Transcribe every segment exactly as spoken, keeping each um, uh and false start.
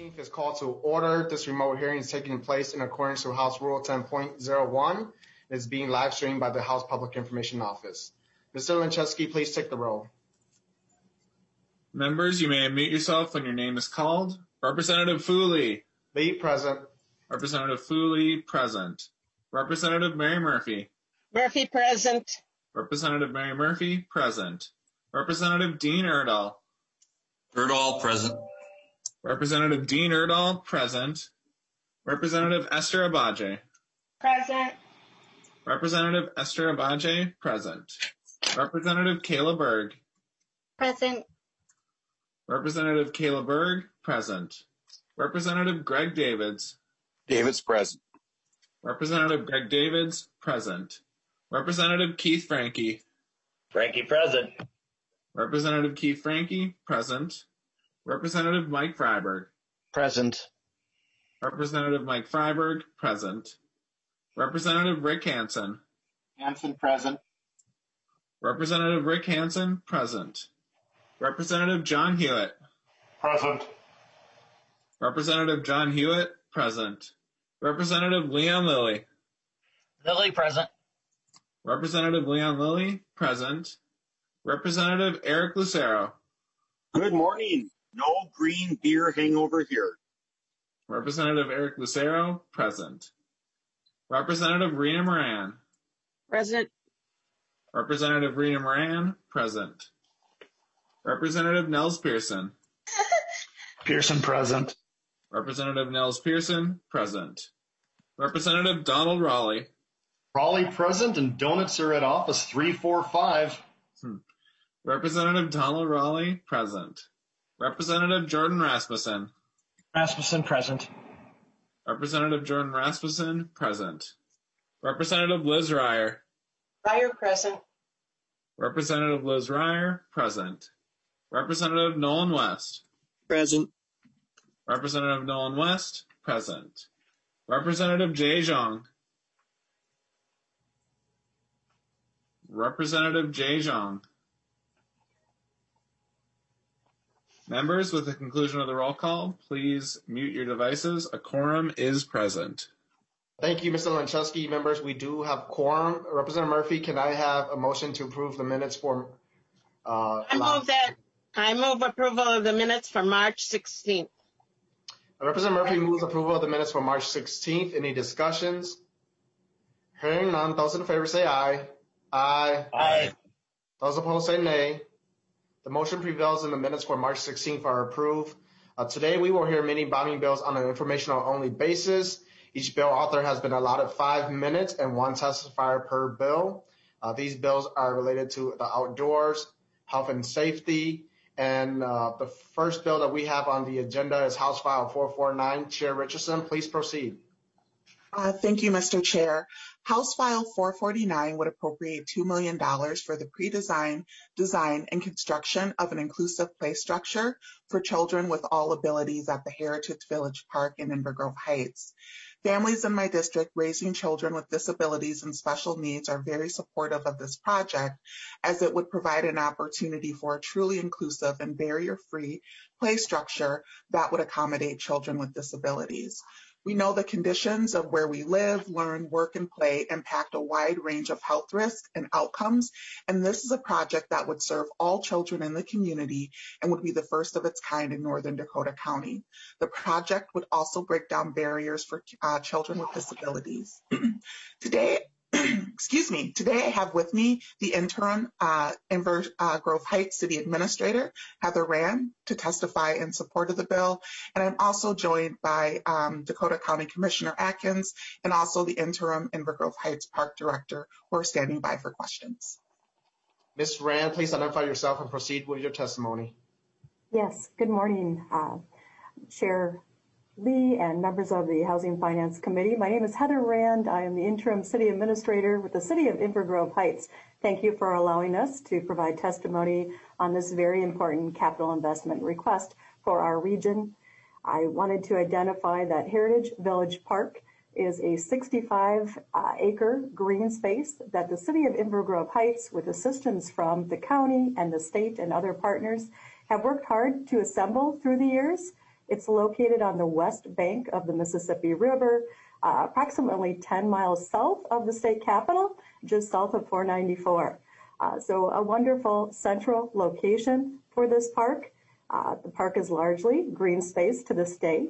sixteenth is called to order. This remote hearing is taking place in accordance with House Rule ten point oh one. It is being live streamed by the House Public Information Office. Mister Lanczewski, please take the roll. Members, you may unmute yourself when your name is called. Representative Fooley. Lee, present. Representative Fooley, present. Representative Mary Murphy. Murphy, present. Representative Mary Murphy, present. Representative Dean Erdahl. Erdahl, present. Representative Dean Erdahl, present. Representative Esther Abaje. Present. Representative Esther Abaje, present. Representative Kayla Berg. Present. Representative Kayla Berg, present. Representative Greg Davids. Davids, present. Representative Greg Davids, present. Representative Keith Franke. Franke, present. Representative Keith Franke, present. Representative Mike Freiberg. Present. Representative Mike Freiberg, present. Representative Rick Hansen. Hansen, present. Representative Rick Hansen, present. Representative John Hewitt. Present. Representative John Hewitt, present. Representative Leon Lilly. Lilly, present. Representative Leon Lilly, present. Representative Eric Lucero. Good morning. No green beer hangover here. Representative Eric Lucero, present. Representative Rena Moran. Present. Representative Rena Moran, present. Representative Nels Pearson. Pearson, present. Representative Nels Pearson, present. Representative Donald Raleigh. Raleigh, present, and donuts are at office three four five. Hmm. Representative Donald Raleigh, present. Representative Jordan Rasmussen. Rasmussen, present. Representative Jordan Rasmussen, present. Representative Liz Ryer. Ryer, present. Representative Liz Ryer, present. Representative Nolan West. Present. Representative Nolan West, present. Representative Jay Zhang. Representative Jay Zhang. Members, with the conclusion of the roll call, please mute your devices. A quorum is present. Thank you, Mister Lanczewski. Members, we do have quorum. Representative Murphy, can I have a motion to approve the minutes for uh, I move that. I move approval of the minutes for March sixteenth. Representative Murphy moves approval of the minutes for March sixteenth. Any discussions? Hearing none, those in favor say aye. Aye. Aye. Those opposed say nay. The motion prevails and the minutes for March sixteenth are approved. Uh, today we will hear many bonding bills on an informational only basis. Each bill author has been allotted five minutes and one testifier per bill. Uh, these bills are related to the outdoors, health and safety, and uh, the first bill that we have on the agenda is House File four forty-nine. Chair Richardson, please proceed. Uh, thank you, Mister Chair. House File four forty-nine would appropriate two million dollars for the pre-design, design, and construction of an inclusive play structure for children with all abilities at the Heritage Village Park in Inver Grove Heights. Families in my district raising children with disabilities and special needs are very supportive of this project, as it would provide an opportunity for a truly inclusive and barrier-free play structure that would accommodate children with disabilities. We know the conditions of where we live, learn, work, and play impact a wide range of health risks and outcomes, and this is a project that would serve all children in the community and would be the first of its kind in Northern Dakota County. The project would also break down barriers for uh, children with disabilities. Today, excuse me, today I have with me the interim uh, Inver uh, Grove Heights City Administrator, Heather Rand, to testify in support of the bill. And I'm also joined by um, Dakota County Commissioner Atkins and also the interim Inver Grove Heights Park Director, who are standing by for questions. Miz Rand, please identify yourself and proceed with your testimony. Yes, good morning, uh, Chair Lee and members of the Housing Finance Committee. My name is Heather Rand. I am the interim city administrator with the city of Inver Grove Heights. Thank you for allowing us to provide testimony on this very important capital investment request for our region. I wanted to identify that Heritage Village Park is a sixty-five uh, acre green space that the city of Inver Grove Heights, with assistance from the county and the state and other partners, have worked hard to assemble through the years. It's located on the west bank of the Mississippi River, uh, approximately ten miles south of the state capitol, just south of four ninety-four. Uh, so a wonderful central location for this park. Uh, the park is largely green space to this day.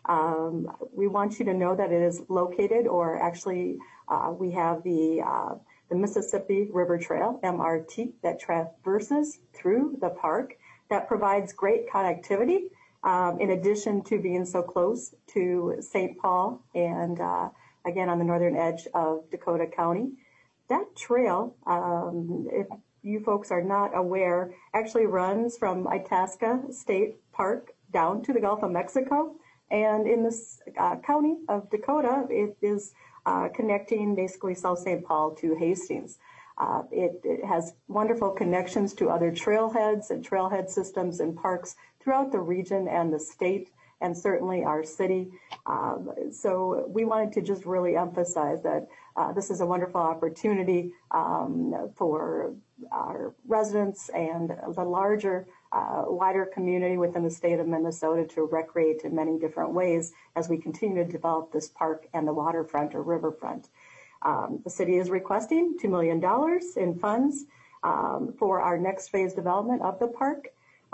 Um, we want you to know that it is located, or actually uh, we have the, uh, the Mississippi River Trail, M R T, that traverses through the park, that provides great connectivity, um, in addition to being so close to Saint Paul and, uh, again, on the northern edge of Dakota County. That trail, um, if you folks are not aware, actually runs from Itasca State Park down to the Gulf of Mexico. And in this uh, county of Dakota, it is uh, connecting basically South Saint Paul to Hastings. Uh, it, it has wonderful connections to other trailheads and trailhead systems and parks throughout the region and the state, and certainly our city. Um, so we wanted to just really emphasize that uh, this is a wonderful opportunity um, for our residents and the larger, uh, wider community within the state of Minnesota to recreate in many different ways as we continue to develop this park and the waterfront or riverfront. Um, the city is requesting two million dollars in funds um, for our next phase development of the park.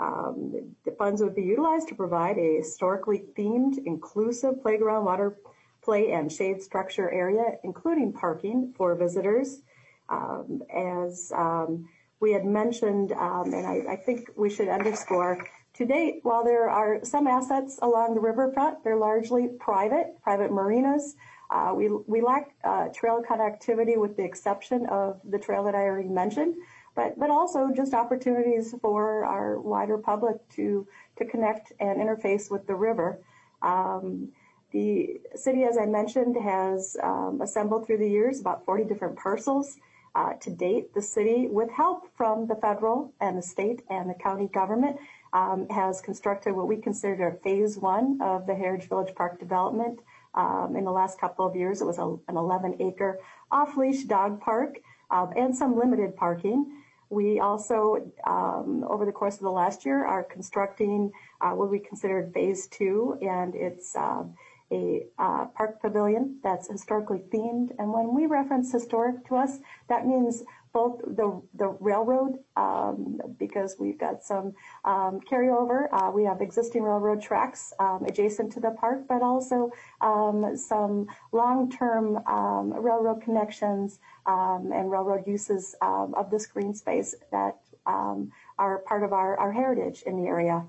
Um, the funds would be utilized to provide a historically themed, inclusive playground, water play, and shade structure area, including parking for visitors. Um, as um, we had mentioned, um, and I, I think we should underscore, to date, while there are some assets along the riverfront, they're largely private, private marinas. Uh, we, we lack uh, trail connectivity with the exception of the trail that I already mentioned, but, but also just opportunities for our wider public to, to connect and interface with the river. Um, the city, as I mentioned, has um, assembled through the years about forty different parcels. Uh, to date, the city, with help from the federal and the state and the county government, um, has constructed what we consider a phase one of the Heritage Village Park development. Um, in the last couple of years, it was a, an eleven acre off-leash dog park um, and some limited parking. We also, um, over the course of the last year, are constructing uh, what we considered phase two, and it's uh, a uh, park pavilion that's historically themed. And when we reference historic to us, that means both the, the railroad, um, because we've got some um, carryover. Uh, we have existing railroad tracks um, adjacent to the park, but also um, some long-term um, railroad connections um, and railroad uses um, of this green space that um, are part of our, our heritage in the area.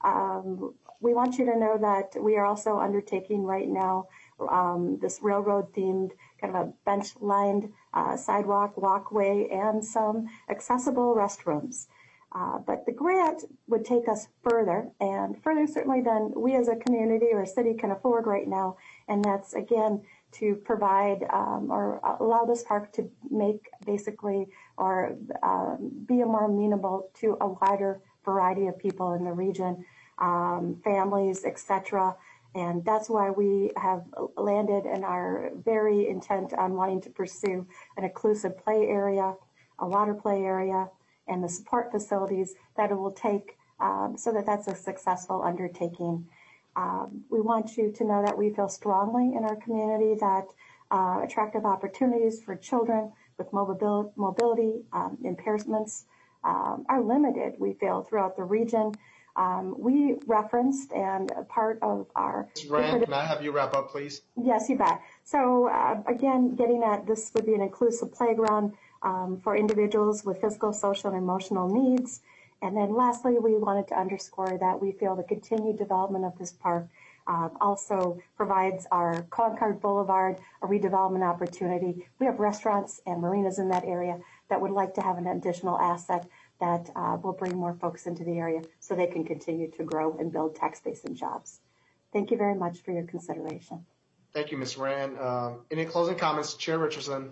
Um, we want you to know that we are also undertaking right now um, this railroad-themed kind of a bench-lined uh, sidewalk, walkway, and some accessible restrooms. Uh, but the grant would take us further, and further certainly than we as a community or a city can afford right now, and that's, again, to provide um, or allow this park to make basically or um, be more amenable to a wider variety of people in the region, um, families, et cetera. And that's why we have landed and are very intent on wanting to pursue an inclusive play area, a water play area, and the support facilities that it will take um, so that that's a successful undertaking. Um, we want you to know that we feel strongly in our community that uh, attractive opportunities for children with mobility, mobility um, impairments um, are limited, we feel, throughout the region. Um, we referenced, and a part of our... Miz Rand, can I have you wrap up, please? Yes, you bet. So uh, again, getting at this would be an inclusive playground um, for individuals with physical, social, and emotional needs. And then lastly, we wanted to underscore that we feel the continued development of this park uh, also provides our Concord Boulevard a redevelopment opportunity. We have restaurants and marinas in that area that would like to have an additional asset that uh, will bring more folks into the area so they can continue to grow and build tax base and jobs. Thank you very much for your consideration. Thank you, Miz Rand. Um, any closing comments, Chair Richardson?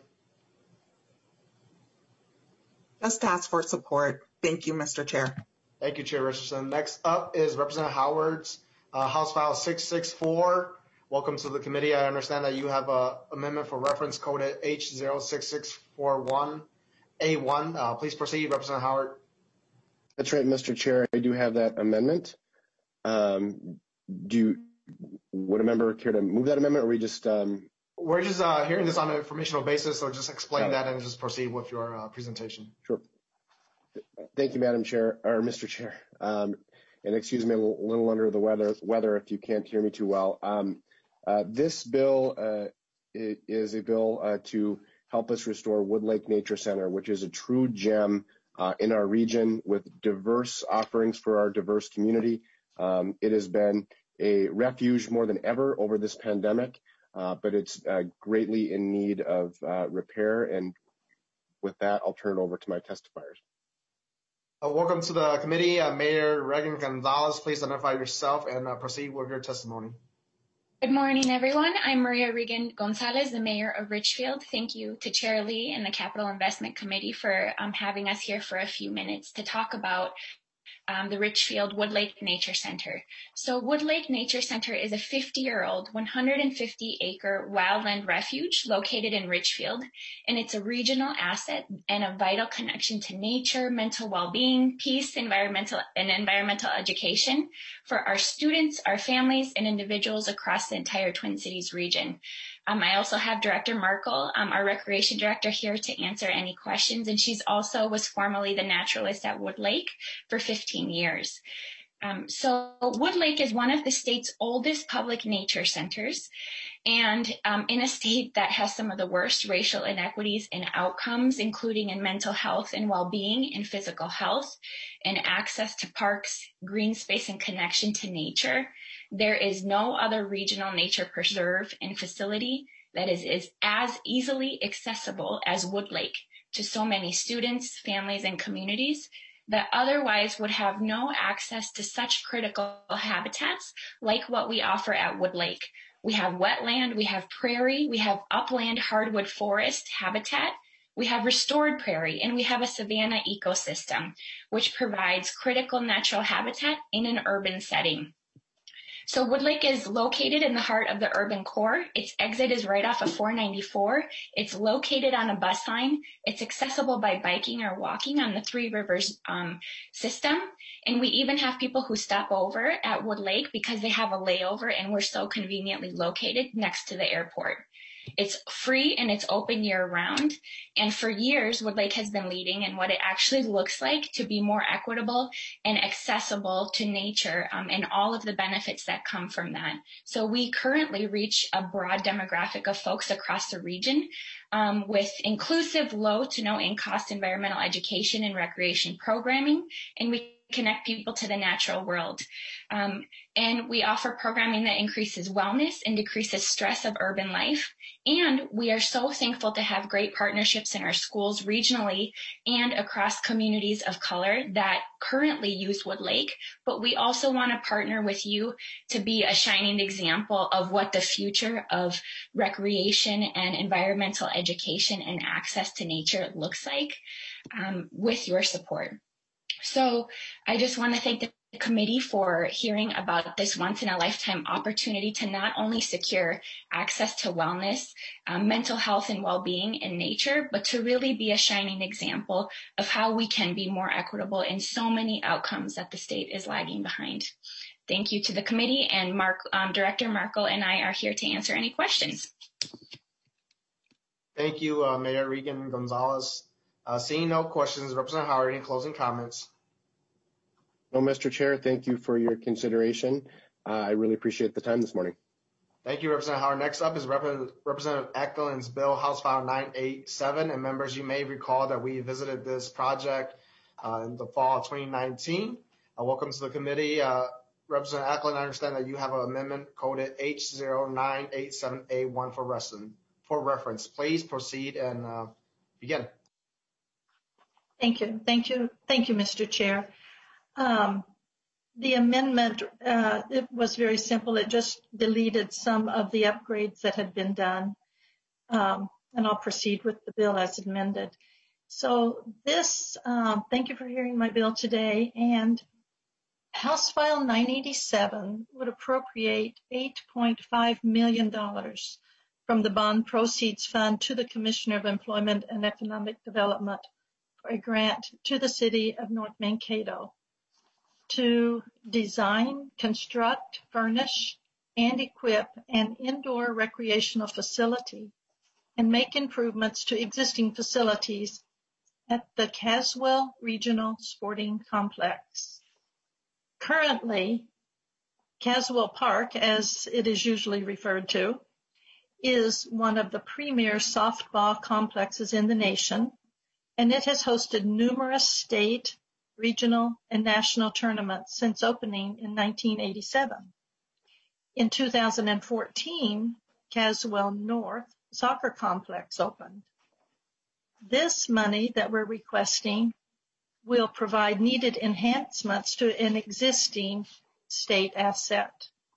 Just ask for support. Thank you, Mister Chair. Thank you, Chair Richardson. Next up is Representative Howard's uh, House File six six four. Welcome to the committee. I understand that you have an amendment for reference coded H zero six six four one A one. Uh, please proceed, Representative Howard. That's right, Mister Chair. I do have that amendment. Um, do you, would a member care to move that amendment, or we just? Um, We're just uh, hearing this on an informational basis, so just explain that and just proceed with your uh, presentation. Sure. Thank you, Madam Chair, or Mister Chair. Um, and excuse me, a little, little under the weather, weather if you can't hear me too well. Um, uh, this bill uh, is a bill uh, to help us restore Wood Lake Nature Center, which is a true gem uh, in our region with diverse offerings for our diverse community. Um, it has been a refuge more than ever over this pandemic, uh, but it's uh, greatly in need of uh, repair. And with that, I'll turn it over to my testifiers. Uh, welcome to the committee. Uh, Mayor Reagan Gonzalez, please identify yourself and uh, proceed with your testimony. Good morning, everyone. I'm Maria Regan Gonzalez, the mayor of Richfield. Thank you to Chair Lee and the Capital Investment Committee for um, having us here for a few minutes to talk about um, the Richfield Wood Lake Nature Center. So Wood Lake Nature Center is a fifty-year-old, one hundred fifty acre wildland refuge located in Richfield, and it's a regional asset and a vital connection to nature, mental well-being, peace, environmental and environmental education for our students, our families, and individuals across the entire Twin Cities region. Um, I also have Director Markle, um, our Recreation Director, here to answer any questions, and she's also was formerly the naturalist at Wood Lake for fifteen years. Um, so Wood Lake is one of the state's oldest public nature centers, and um, in a state that has some of the worst racial inequities and outcomes, including in mental health and well-being and physical health, and access to parks, green space, and connection to nature. There is no other regional nature preserve and facility that is, is as easily accessible as Wood Lake to so many students, families, and communities that otherwise would have no access to such critical habitats like what we offer at Wood Lake. We have wetland, we have prairie, we have upland hardwood forest habitat, we have restored prairie, and we have a savanna ecosystem, which provides critical natural habitat in an urban setting. So Wood Lake is located in the heart of the urban core. Its exit is right off of four ninety-four. It's located on a bus line. It's accessible by biking or walking on the Three Rivers um, system. And we even have people who stop over at Wood Lake because they have a layover and we're so conveniently located next to the airport. It's free and it's open year round. And for years, Wood Lake has been leading in what it actually looks like to be more equitable and accessible to nature um, and all of the benefits that come from that. So we currently reach a broad demographic of folks across the region um, with inclusive low to no in-cost environmental education and recreation programming. And we connect people to the natural world. Um, and we offer programming that increases wellness and decreases stress of urban life. And we are so thankful to have great partnerships in our schools regionally and across communities of color that currently use Wood Lake. But we also want to partner with you to be a shining example of what the future of recreation and environmental education and access to nature looks like um, with your support. So I just want to thank the committee for hearing about this once in a lifetime opportunity to not only secure access to wellness, um, mental health and well-being in nature, but to really be a shining example of how we can be more equitable in so many outcomes that the state is lagging behind. Thank you to the committee, and Mark, um, Director Markle and I are here to answer any questions. Thank you, uh, Mayor Regan Gonzalez. Uh, seeing no questions, Representative Howard, any closing comments? No, Mister Chair, thank you for your consideration. Uh, I really appreciate the time this morning. Thank you, Representative Howard. Next up is Rep- Representative Eklund's bill, House File nine eighty-seven. And members, you may recall that we visited this project uh, in the fall of twenty nineteen. Uh, welcome to the committee. Uh, Representative Eklund, I understand that you have an amendment coded H zero nine eight seven A one for, for reference. Please proceed and uh, begin. Thank you. Thank you. Thank you, Mister Chair. Um, the amendment, uh, it was very simple. It just deleted some of the upgrades that had been done. Um, and I'll proceed with the bill as amended. So this, um, thank you for hearing my bill today. And House File nine eighty-seven would appropriate eight point five million dollars from the Bond Proceeds Fund to the Commissioner of Employment and Economic Development for a grant to the city of North Mankato. to design, construct, furnish, and equip an indoor recreational facility and make improvements to existing facilities at the Caswell Regional Sporting Complex. Currently, Caswell Park, as it is usually referred to, is one of the premier softball complexes in the nation, and it has hosted numerous state, regional, and national tournaments since opening in nineteen eighty-seven. In two thousand fourteen, Caswell North Soccer Complex opened. This money that we're requesting will provide needed enhancements to an existing state asset.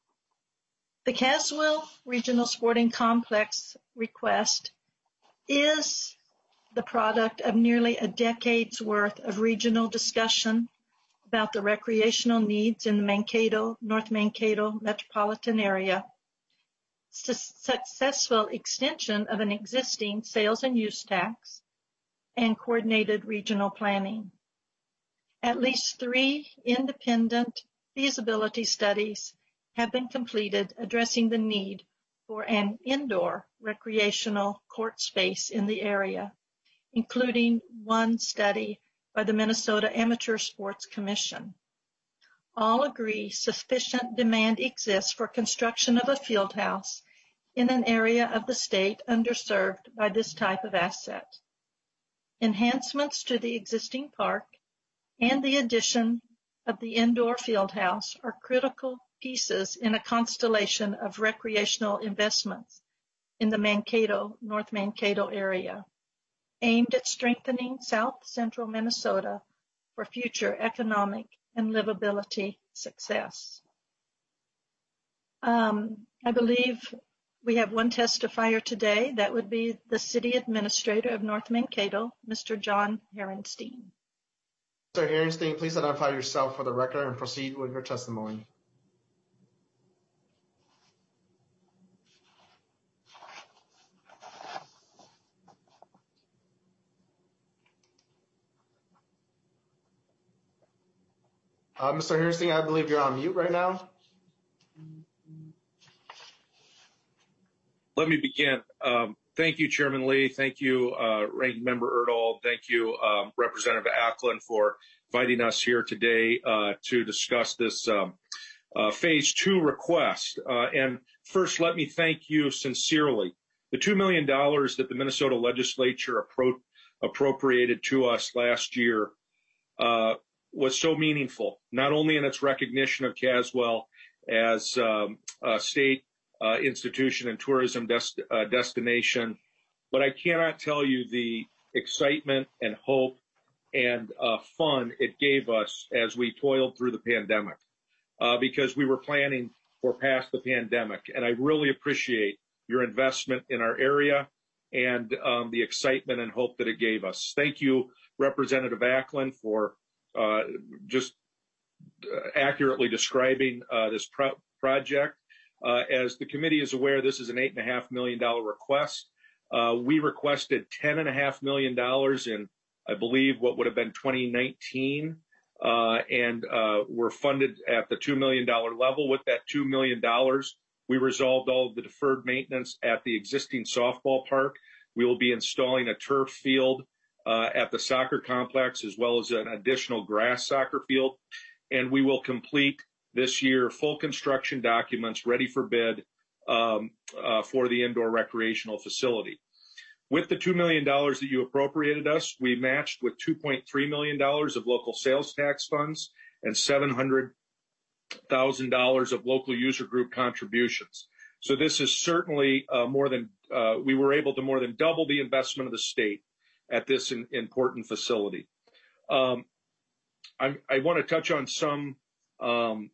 The Caswell Regional Sporting Complex request is the product of nearly a decade's worth of regional discussion about the recreational needs in the Mankato, North Mankato metropolitan area, su- successful extension of an existing sales and use tax, and coordinated regional planning. At least three independent feasibility studies have been completed addressing the need for an indoor recreational court space in the area, including one study by the Minnesota Amateur Sports Commission. All agree sufficient demand exists for construction of a field house in an area of the state underserved by this type of asset. Enhancements to the existing park and the addition of the indoor field house are critical pieces in a constellation of recreational investments in the Mankato, North Mankato area, aimed at strengthening South Central Minnesota for future economic and livability success. Um, I believe we have one testifier today. That would be the City Administrator of North Mankato, Mister John Herenstein. Mister Herenstein, please identify yourself for the record and proceed with your testimony. Uh, Mister Herenstein, I believe you're on mute right now. Let me begin. Um, thank you, Chairman Lee. Thank you, uh, Ranking Member Erdahl. Thank you, um, Representative Acklin, for inviting us here today uh, to discuss this um, uh, Phase two request. Uh, and first, let me thank you sincerely. The two million dollars that the Minnesota legislature appro- appropriated to us last year uh, was so meaningful, not only in its recognition of Caswell as um, a state Uh, institution and tourism des- uh, destination, but I cannot tell you the excitement and hope and uh, fun it gave us as we toiled through the pandemic, uh, because we were planning for past the pandemic. And I really appreciate your investment in our area and um, the excitement and hope that it gave us. Thank you, Representative Acklin, for uh, just accurately describing uh, this pro- project. Uh, as the committee is aware, this is an eight and a half million dollar request. Uh, we requested ten and a half million dollars in, I believe, what would have been twenty nineteen, uh, and uh, we're funded at the two million dollar level. With that two million dollars, we resolved all of the deferred maintenance at the existing softball park. We will be installing a turf field uh, at the soccer complex, as well as an additional grass soccer field, and we will complete this year full construction documents ready for bid um, uh, for the indoor recreational facility. With the two million dollars that you appropriated us, we matched with two point three million dollars of local sales tax funds and seven hundred thousand dollars of local user group contributions. So this is certainly uh, more than, uh, we were able to more than double the investment of the state at this in, important facility. Um, I, I want to touch on some um,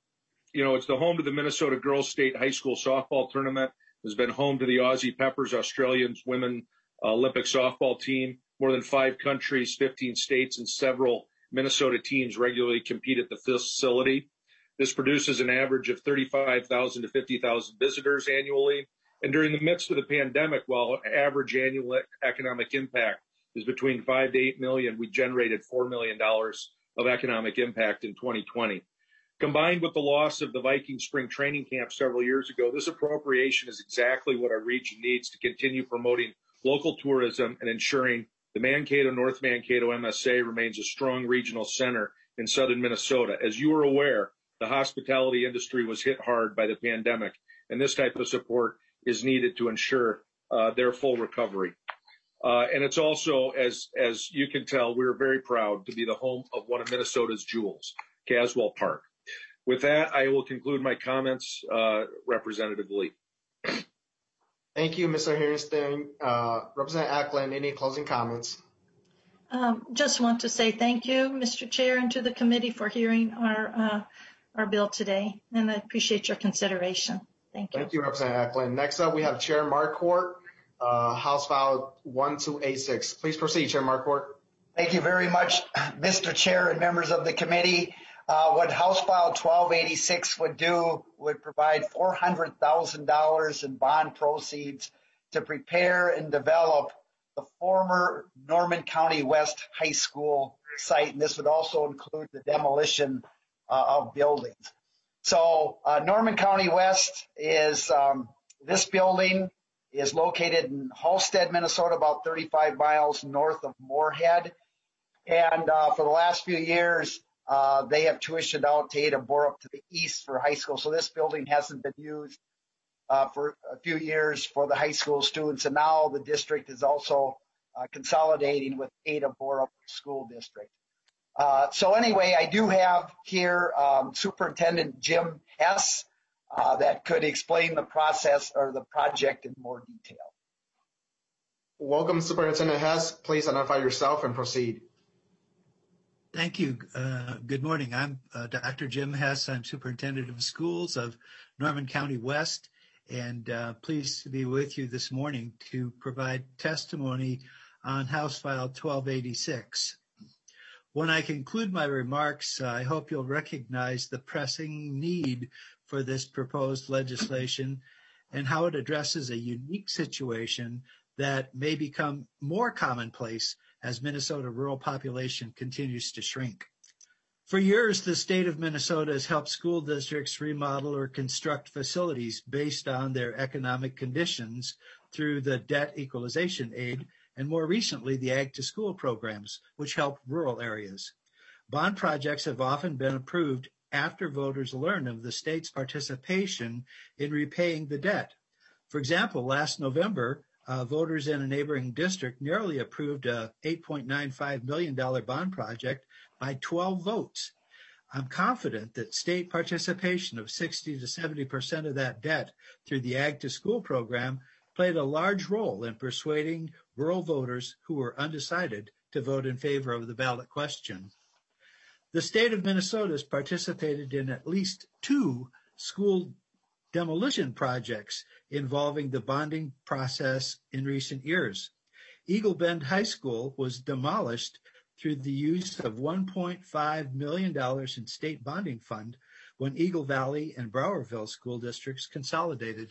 You know, it's the home to the Minnesota Girls State High School Softball Tournament. It's been home to the Aussie Peppers, Australian women uh, Olympic softball team. More than five countries, fifteen states, and several Minnesota teams regularly compete at the facility. This produces an average of thirty-five thousand to fifty thousand visitors annually. And during the midst of the pandemic, while average annual economic impact is between five to eight million, we generated four million dollars of economic impact in twenty twenty. Combined with the loss of the Viking spring training camp several years ago, this appropriation is exactly what our region needs to continue promoting local tourism and ensuring the Mankato, North Mankato M S A remains a strong regional center in southern Minnesota. As you are aware, the hospitality industry was hit hard by the pandemic, and this type of support is needed to ensure uh, their full recovery. Uh, and it's also, as, as you can tell, we're very proud to be the home of one of Minnesota's jewels, Caswell Park. With that, I will conclude my comments, uh, Representative Lee. Thank you, Mister Hairston. Uh, Representative Ackland, any closing comments? Um, just want to say thank you, Mister Chair, and to the committee for hearing our uh, our bill today, and I appreciate your consideration. Thank you. Thank you, Representative Ackland. Next up, we have Chair Marquardt, uh, House File one two eight six. Please proceed, Chair Marquardt. Thank you very much, Mister Chair and members of the committee. Uh, what House File twelve eighty-six would do would provide four hundred thousand dollars in bond proceeds to prepare and develop the former Norman County West High School site, and this would also include the demolition uh, of buildings. So uh, Norman County West is, um, this building is located in Halstead, Minnesota, about thirty-five miles north of Moorhead. And uh, for the last few years, uh, they have tuitioned out to Ada Borup to the east for high school. So this building hasn't been used uh, for a few years for the high school students. And now the district is also uh, consolidating with Ada Borup School District. Uh, so anyway, I do have here um, Superintendent Jim Hess uh, that could explain the process or the project in more detail. Welcome, Superintendent Hess. Please identify yourself and proceed. Thank you. Uh, good morning. I'm uh, Doctor Jim Hess. I'm Superintendent of Schools of Norman County West, and uh, pleased to be with you this morning to provide testimony on House File twelve eighty-six. When I conclude my remarks, uh, I hope you'll recognize the pressing need for this proposed legislation and how it addresses a unique situation that may become more commonplace as Minnesota rural population continues to shrink. For years, the state of Minnesota has helped school districts remodel or construct facilities based on their economic conditions through the debt equalization aid, and more recently, the Ag to School programs, which help rural areas. Bond projects have often been approved after voters learn of the state's participation in repaying the debt. For example, last November, uh, voters in a neighboring district nearly approved a eight point nine five million dollars bond project by twelve votes. I'm confident that state participation of sixty to seventy percent of that debt through the Ag to School program played a large role in persuading rural voters who were undecided to vote in favor of the ballot question. The state of Minnesota has participated in at least two school demolition projects involving the bonding process in recent years. Eagle Bend High School was demolished through the use of one point five million dollars in state bonding fund when Eagle Valley and Browerville school districts consolidated.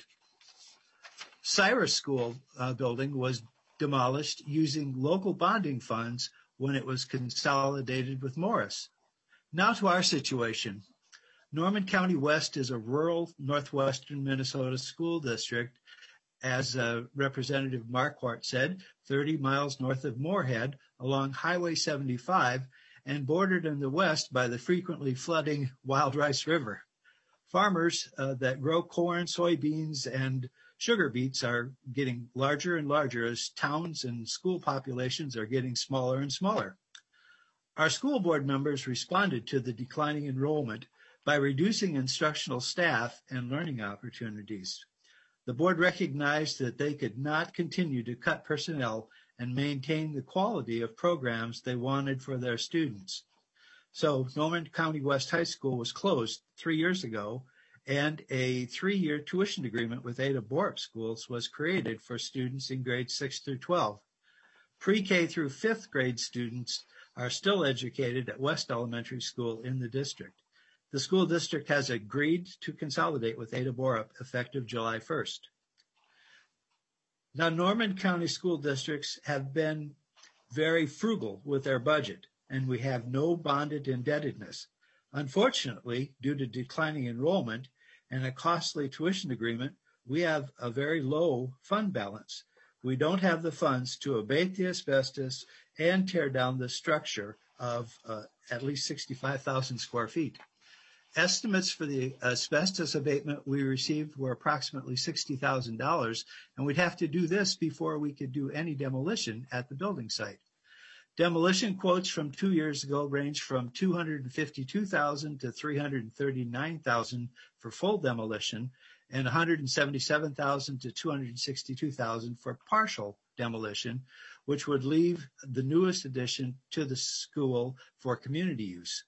Cyrus School uh, building was demolished using local bonding funds when it was consolidated with Morris. Now to our situation. Norman County West is a rural northwestern Minnesota school district, as uh, Representative Marquardt said, thirty miles north of Moorhead along Highway seventy-five and bordered in the west by the frequently flooding Wild Rice River. Farmers uh, that grow corn, soybeans, and sugar beets are getting larger and larger as towns and school populations are getting smaller and smaller. Our school board members responded to the declining enrollment by reducing instructional staff and learning opportunities. The board recognized that they could not continue to cut personnel and maintain the quality of programs they wanted for their students. So Norman County West High School was closed three years ago, and a three-year tuition agreement with Ada Borup Schools was created for students in grades six through twelve. Pre-K through fifth grade students are still educated at West Elementary School in the district. The school district has agreed to consolidate with Ada Borup effective July first. Now, Norman County school districts have been very frugal with their budget. and we have no bonded indebtedness. Unfortunately, due to declining enrollment and a costly tuition agreement, we have a very low fund balance. We don't have the funds to abate the asbestos and tear down the structure of uh, at least sixty-five thousand square feet. Estimates for the asbestos abatement we received were approximately sixty thousand dollars, and we'd have to do this before we could do any demolition at the building site. Demolition quotes from two years ago range from two hundred fifty-two thousand dollars to three hundred thirty-nine thousand dollars for full demolition and one hundred seventy-seven thousand dollars to two hundred sixty-two thousand dollars for partial demolition, which would leave the newest addition to the school for community use.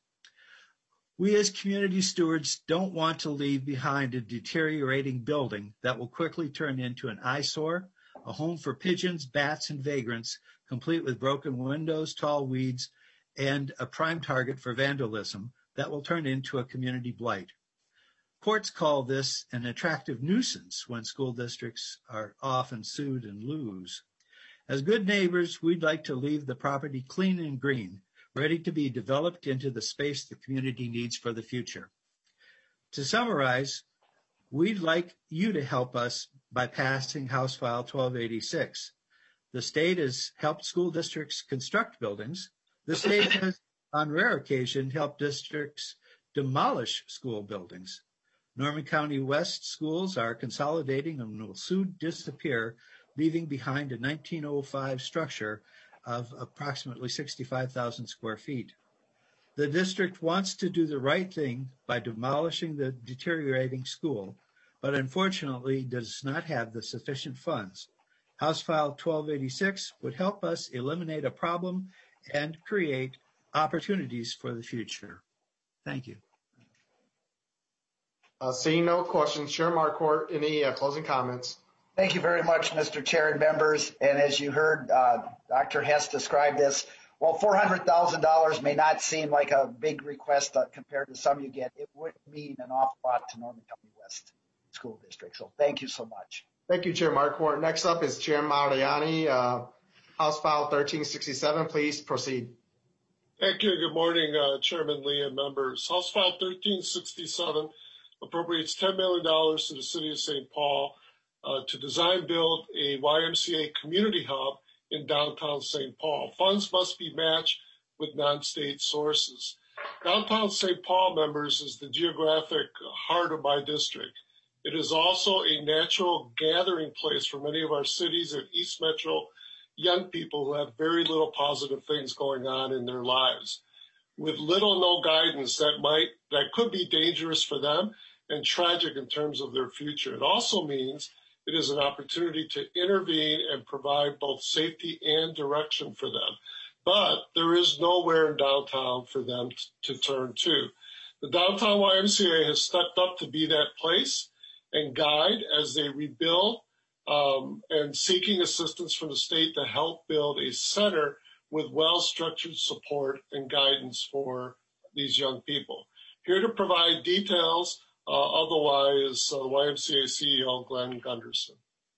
We as community stewards don't want to leave behind a deteriorating building that will quickly turn into an eyesore, a home for pigeons, bats, and vagrants, complete with broken windows, tall weeds, and a prime target for vandalism that will turn into a community blight. Courts call this an attractive nuisance when school districts are often sued and lose. As good neighbors, we'd like to leave the property clean and green, ready to be developed into the space the community needs for the future. To summarize, we'd like you to help us by passing House File twelve eighty-six. The state has helped school districts construct buildings. The state has, on rare occasion, helped districts demolish school buildings. Norman County West schools are consolidating and will soon disappear, leaving behind a nineteen oh five structure of approximately sixty-five thousand square feet. The district wants to do the right thing by demolishing the deteriorating school, but unfortunately does not have the sufficient funds. House File twelve eighty-six would help us eliminate a problem and create opportunities for the future. Thank you. Uh, seeing no questions, Chair Marquardt, any uh, closing comments? Thank you very much, Mister Chair and members. And as you heard uh, Doctor Hess describe this, while four hundred thousand dollars may not seem like a big request uh, compared to some you get, it would mean an awful lot to Norman County West School District. So thank you so much. Thank you, Chair Marquardt. Next up is Chair Mariani, uh, House File thirteen sixty-seven. Please proceed. Thank you. Good morning, uh, Chairman Lee and members. House File thirteen sixty-seven appropriates ten million dollars to the City of Saint Paul uh, to design, build a Y M C A community hub in downtown Saint Paul. Funds must be matched with non-state sources. Downtown Saint Paul, members, is the geographic heart of my district. It is also a natural gathering place for many of our cities and East Metro young people who have very little positive things going on in their lives. With little or no guidance, that might that could be dangerous for them and tragic in terms of their future. It also means it is an opportunity to intervene and provide both safety and direction for them. But there is nowhere in downtown for them t- to turn to. The Downtown Y M C A has stepped up to be that place and guide as they rebuild um, and seeking assistance from the state to help build a center with well-structured support and guidance for these young people. Here to provide details, uh, otherwise, uh, the Y M C A C E O, Glenn Gunderson.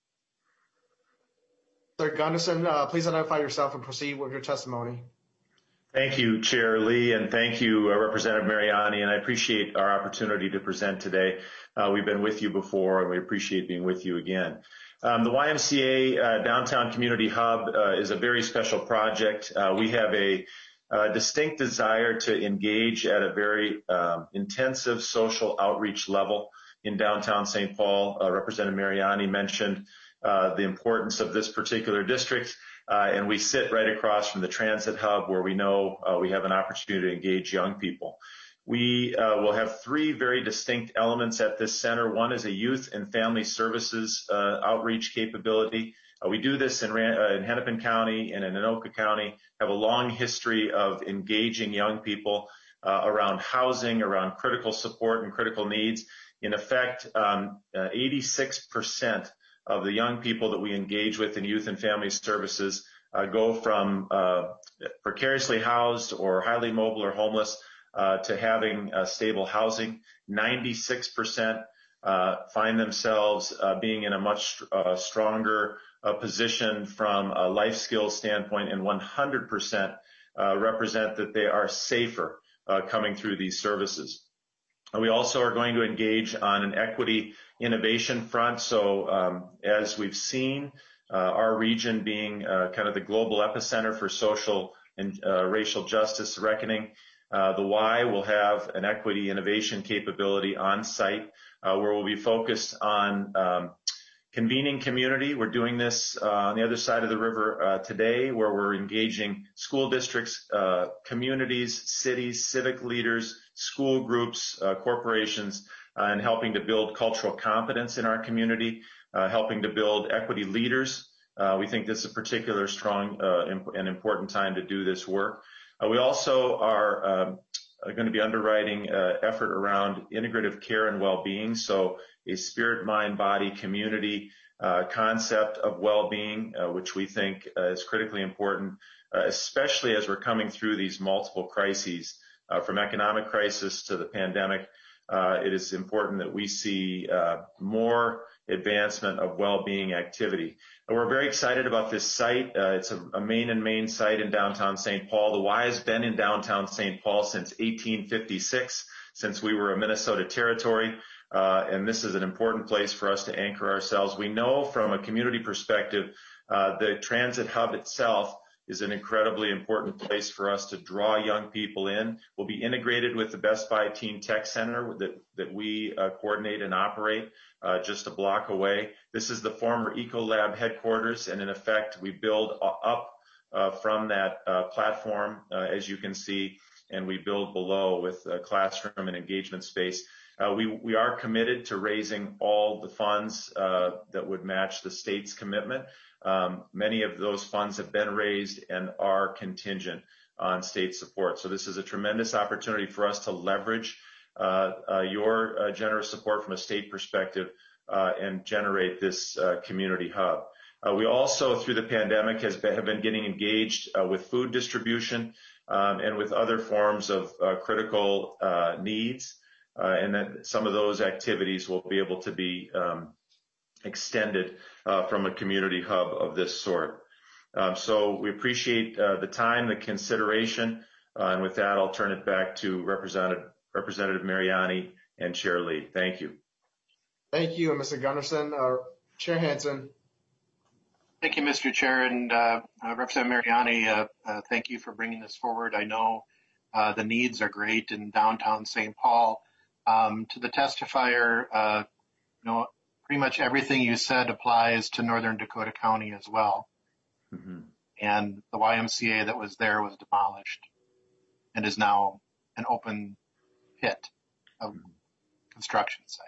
Sir Gunderson, uh, please identify yourself and proceed with your testimony. Thank you, Chair Lee, and thank you, uh, Representative Mariani, and I appreciate our opportunity to present today. Uh, we've been with you before, and we appreciate being with you again. Um, the Y M C A uh, Downtown Community Hub uh, is a very special project. Uh, we have a, a distinct desire to engage at a very um, intensive social outreach level in downtown Saint Paul. Uh, Representative Mariani mentioned uh, the importance of this particular district. Uh, and we sit right across from the transit hub where we know uh, we have an opportunity to engage young people. We uh, will have three very distinct elements at this center. One is a youth and family services uh, outreach capability. Uh, we do this in, uh, in Hennepin County and in Anoka County, have a long history of engaging young people uh, around housing, around critical support and critical needs. In effect, um, uh, eighty-six percent of the young people that we engage with in youth and family services uh, go from uh, precariously housed or highly mobile or homeless uh, to having uh, stable housing. ninety-six percent uh, find themselves uh, being in a much uh, stronger uh, position from a life skills standpoint, and one hundred percent uh, represent that they are safer uh, coming through these services. We also are going to engage on an equity innovation front. So um, as we've seen, uh, our region being uh, kind of the global epicenter for social and uh, racial justice reckoning, uh, the Y will have an equity innovation capability on site uh, where we'll be focused on um, convening community. We're doing this uh, on the other side of the river uh, today, where we're engaging school districts, uh, communities, cities, civic leaders, school groups, uh, corporations, uh, and helping to build cultural competence in our community, uh, helping to build equity leaders. Uh, we think this is a particular strong uh, imp- and important time to do this work. Uh, we also are um, going to be underwriting uh, effort around integrative care and well-being. So a spirit, mind, body, community uh, concept of well-being, uh, which we think uh, is critically important, uh, especially as we're coming through these multiple crises, uh, from economic crisis to the pandemic. Uh, it is important that we see uh, more advancement of well-being activity. And we're very excited about this site. Uh, it's a, a main and main site in downtown Saint Paul. The Y has been in downtown Saint Paul since eighteen fifty-six, since we were a Minnesota territory. Uh, and this is an important place for us to anchor ourselves. We know from a community perspective, uh, the transit hub itself is an incredibly important place for us to draw young people in. We'll be integrated with the Best Buy Teen Tech Center that, that we uh, coordinate and operate uh, just a block away. This is the former Ecolab headquarters, and in effect, we build up uh, from that uh, platform, uh, as you can see, and we build below with a classroom and engagement space. Uh, we, we are committed to raising all the funds uh, that would match the state's commitment. Um, many of those funds have been raised and are contingent on state support. So this is a tremendous opportunity for us to leverage uh, uh, your uh, generous support from a state perspective uh, and generate this uh, community hub. Uh, we also, through the pandemic, has been, have been getting engaged uh, with food distribution um, and with other forms of uh, critical uh, needs. Uh, and that some of those activities will be able to be um, extended uh, from a community hub of this sort. Um, so we appreciate uh, the time, the consideration, uh, and with that, I'll turn it back to Representative, Representative Mariani and Chair Lee. Thank you. Thank you, Mister Gunderson. Uh, Chair Hansen. Thank you, Mister Chair, and uh, uh, Representative Mariani, uh, uh, thank you for bringing this forward. I know uh, the needs are great in downtown Saint Paul. Um, to the testifier, uh, you know, pretty much everything you said applies to Northern Dakota County as well. Mm-hmm. And the Y M C A that was there was demolished and is now an open pit of mm-hmm. construction site.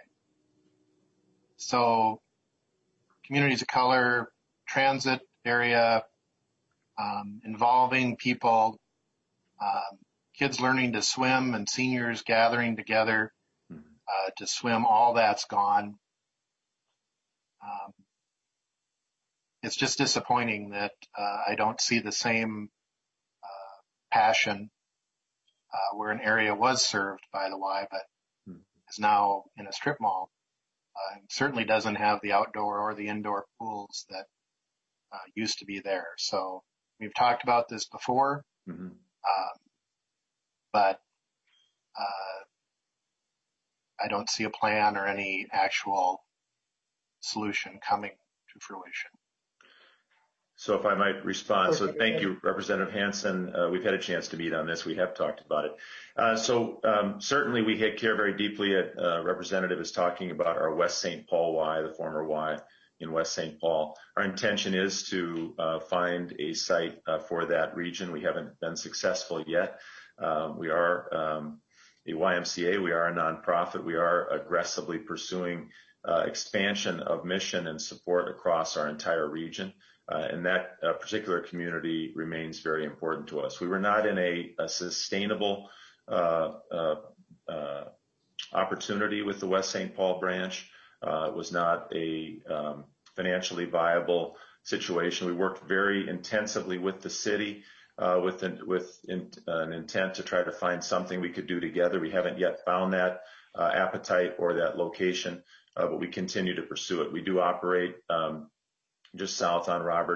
So communities of color, transit area, um, involving people, um, kids learning to swim and seniors gathering together uh, to swim, all that's gone. Um, it's just disappointing that uh, I don't see the same uh, passion uh, where an area was served by the Y, but hmm. is now in a strip mall. Uh, it certainly doesn't have the outdoor or the indoor pools that uh, used to be there. So we've talked about this before, mm-hmm. um, but uh, I don't see a plan or any actual solution coming to fruition. So if I might respond, so thank you, Representative Hansen. Uh, we've had a chance to meet on this. We have talked about it. Uh, so um, certainly we care very deeply. At, uh, Representative is talking about our West Saint Paul Y, the former Y in West Saint Paul. Our intention is to uh, find a site uh, for that region. We haven't been successful yet. Um, we are um, a Y M C A. We are a nonprofit. We are aggressively pursuing uh, expansion of mission and support across our entire region. Uh, and that uh, particular community remains very important to us. We were not in a, a sustainable uh, uh, uh, opportunity with the West Saint Paul branch. Uh, it was not a um, financially viable situation. We worked very intensively with the city uh, with, an, with in, uh, an intent to try to find something we could do together. We haven't yet found that uh, appetite or that location, uh, but we continue to pursue it. We do operate um, just south on Robert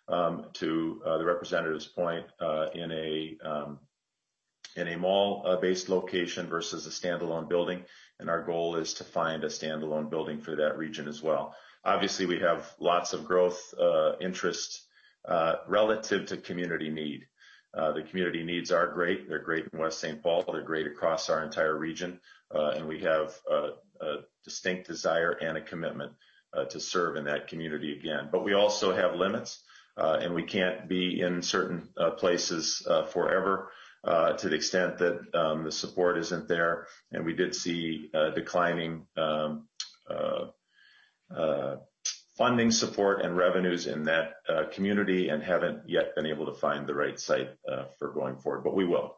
um, to uh, the representative's point, uh, in a um, in a mall-based location versus a standalone building, and our goal is to find a standalone building for that region as well. Obviously, we have lots of growth uh, interest uh, relative to community need. Uh, the community needs are great. They're great in West Saint Paul. They're great across our entire region, uh, and we have uh, a distinct desire and a commitment uh, to serve in that community again. But we also have limits, uh, and we can't be in certain uh, places uh, forever. Uh, to the extent that um, the support isn't there, and we did see uh, declining um, uh, uh, funding support and revenues in that uh, community, and haven't yet been able to find the right site uh, for going forward, but we will.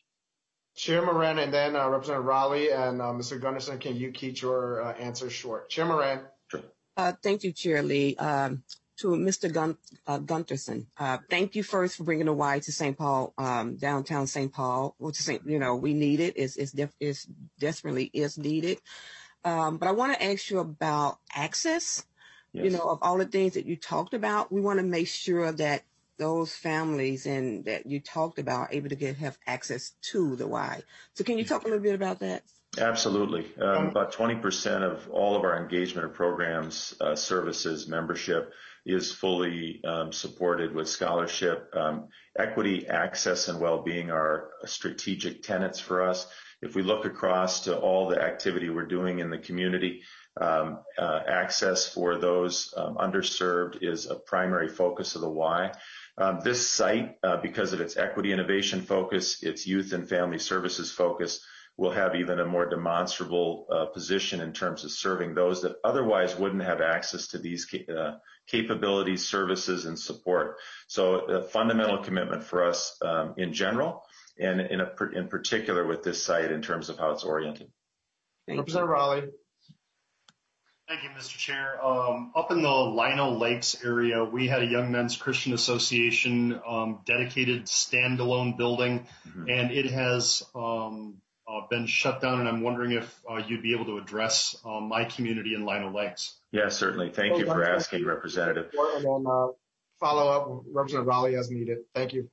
Chair Moran, and then uh, Representative Raleigh and uh, Mister Gunderson, can you keep your uh, answers short? Chair Moran. Sure. Uh, thank you, Chair Lee. Um, To Mister Gun, uh, Gunterson, uh, thank you first for bringing the Y to Saint Paul, um, downtown Saint Paul, which is, you know, we need it. It's, it's, def- it's desperately is needed. Um, but I want to ask you about access. Yes. You know, of all the things that you talked about, we want to make sure that those families and that you talked about are able to get have access to the Y. So can you talk a little bit about that? Absolutely. Um, about twenty percent of all of our engagement of programs, uh, services, membership is fully um, supported with scholarship. Um, equity, access, and well-being are strategic tenets for us. If we look across to all the activity we're doing in the community, um, uh, access for those um, underserved is a primary focus of the Y. Um, this site, uh, because of its equity innovation focus, its youth and family services focus, will have even a more demonstrable uh, position in terms of serving those that otherwise wouldn't have access to these uh, capabilities, services, and support. So a fundamental commitment for us um, in general, and in, a, in particular with this site in terms of how it's oriented. Representative Raleigh. Thank you, Mister Chair. Um, up in the Lino Lakes area, we had a Young Men's Christian Association um, dedicated standalone building, mm-hmm. and it has um, uh, been shut down, and I'm wondering if uh, you'd be able to address uh, my community in Lino Lakes. Yeah, certainly. Thank you for asking, Representative. And then uh, follow up, Representative Raleigh as needed. Thank you.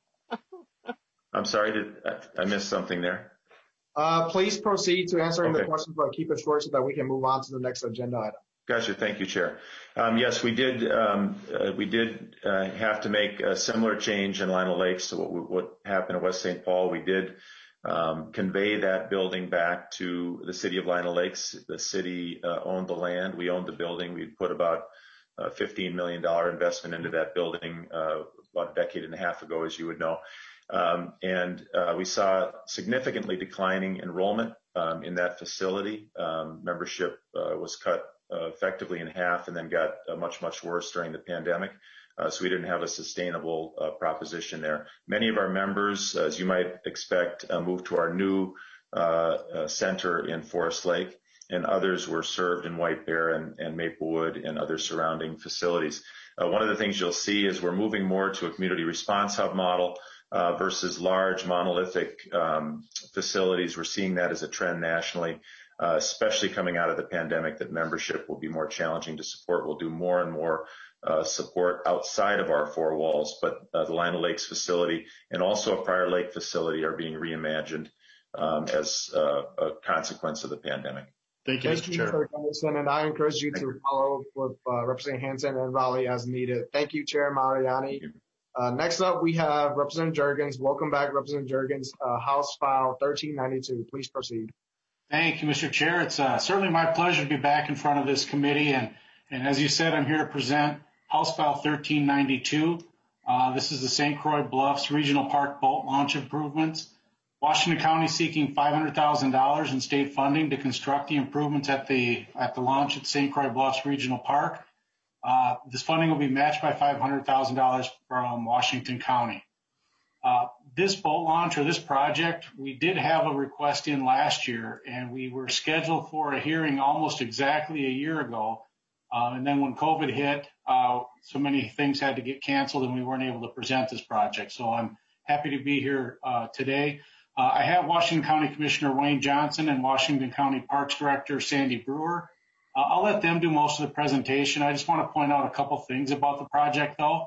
I'm sorry, did I missed something there? Uh, please proceed to answering okay. the questions, but keep it short so that we can move on to the next agenda item. Gotcha. Thank you, Chair. Um, yes, we did. Um, uh, we did uh, have to make a similar change in Lino Lakes to what, what happened at West Saint Paul. We did um, convey that building back to the city of Lino Lakes. The city uh, owned the land. We owned the building. We put about a fifteen million dollars investment into that building uh, about a decade and a half ago, as you would know. Um, and uh, we saw significantly declining enrollment um, in that facility. Um, membership uh, was cut uh, effectively in half, and then got uh, much, much worse during the pandemic. Uh, so we didn't have a sustainable uh, proposition there. Many of our members, as you might expect, uh, moved to our new uh, uh, center in Forest Lake, and others were served in White Bear and, and Maplewood and other surrounding facilities. Uh, one of the things you'll see is we're moving more to a community response hub model uh, versus large monolithic um, facilities. We're seeing that as a trend nationally, uh, especially coming out of the pandemic, that membership will be more challenging to support. We'll do more and more uh, support outside of our four walls, but uh, the Lino Lakes facility and also a Prior Lake facility are being reimagined um, as uh, a consequence of the pandemic. Thank you, Mister Chair. Mister Gunderson, and I encourage you to follow up with uh, Representative Hansen and Raleigh as needed. Thank you, Chair Mariani. Uh, next up, we have Representative Jurgens. Welcome back, Representative Jurgens. Uh, House File thirteen ninety-two. Please proceed. Thank you, Mister Chair. It's uh, certainly my pleasure to be back in front of this committee. And, and as you said, I'm here to present House File thirteen ninety-two. Uh, this is the Saint Croix Bluffs Regional Park boat launch improvements. Washington County seeking five hundred thousand dollars in state funding to construct the improvements at the at the launch at Saint Croix Bluffs Regional Park. Uh, this funding will be matched by five hundred thousand dollars from Washington County. Uh, this boat launch or this project, we did have a request in last year, and we were scheduled for a hearing almost exactly a year ago. Uh, and then when COVID hit, uh, so many things had to get canceled, and we weren't able to present this project. So I'm happy to be here uh, today. Uh, I have Washington County Commissioner Wayne Johnson and Washington County Parks Director Sandy Brewer. Uh, I'll let them do most of the presentation. I just want to point out a couple things about the project, though.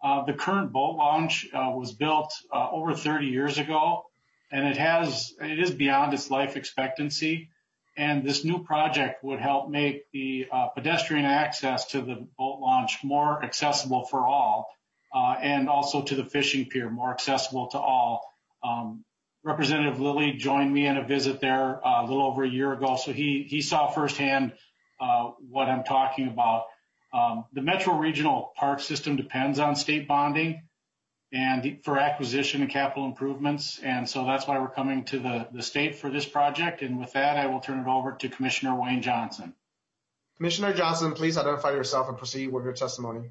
Uh, the current boat launch uh, was built uh, over thirty years ago, and it has it is beyond its life expectancy. And this new project would help make the uh, pedestrian access to the boat launch more accessible for all, uh, and also to the fishing pier more accessible to all. Um, Representative Lilly joined me in a visit there uh, a little over a year ago, so he he saw firsthand uh, what I'm talking about. Um, the Metro Regional Park System depends on state bonding and for acquisition and capital improvements, and so that's why we're coming to the, the state for this project. And with that, I will turn it over to Commissioner Wayne Johnson. Commissioner Johnson, please identify yourself and proceed with your testimony.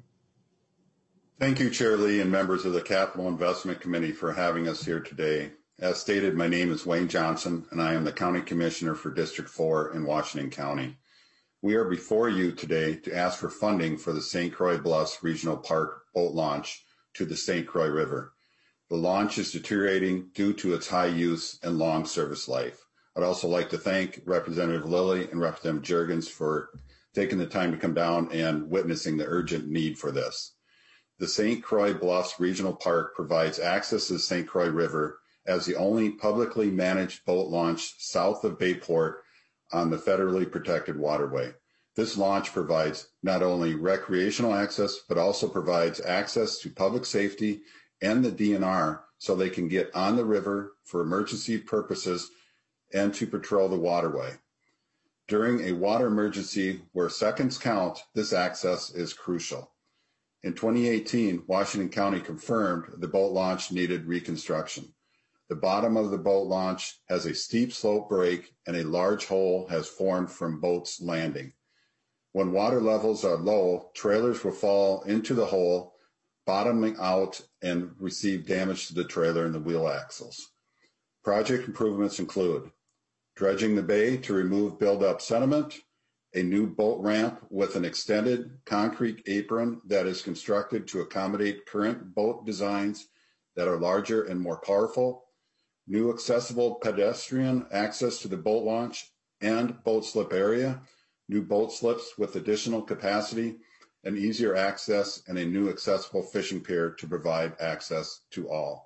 Thank you, Chair Lee and members of the Capital Investment Committee for having us here today. As stated, my name is Wayne Johnson, and I am the County Commissioner for District four in Washington County. We are before you today to ask for funding for the Saint Croix Bluffs Regional Park boat launch to the Saint Croix River. The launch is deteriorating due to its high use and long service life. I'd also like to thank Representative Lilly and Representative Juergens for taking the time to come down and witnessing the urgent need for this. The Saint Croix Bluffs Regional Park provides access to the Saint Croix River as the only publicly managed boat launch south of Bayport on the federally protected waterway. This launch provides not only recreational access, but also provides access to public safety and the D N R so they can get on the river for emergency purposes and to patrol the waterway. During a water emergency where seconds count, this access is crucial. In twenty eighteen, Washington County confirmed the boat launch needed reconstruction. The bottom of the boat launch has a steep slope break and a large hole has formed from boats landing. When water levels are low, trailers will fall into the hole, bottoming out and receive damage to the trailer and the wheel axles. Project improvements include dredging the bay to remove buildup sediment, a new boat ramp with an extended concrete apron that is constructed to accommodate current boat designs that are larger and more powerful, new accessible pedestrian access to the boat launch and boat slip area, new boat slips with additional capacity, and easier access, and a new accessible fishing pier to provide access to all,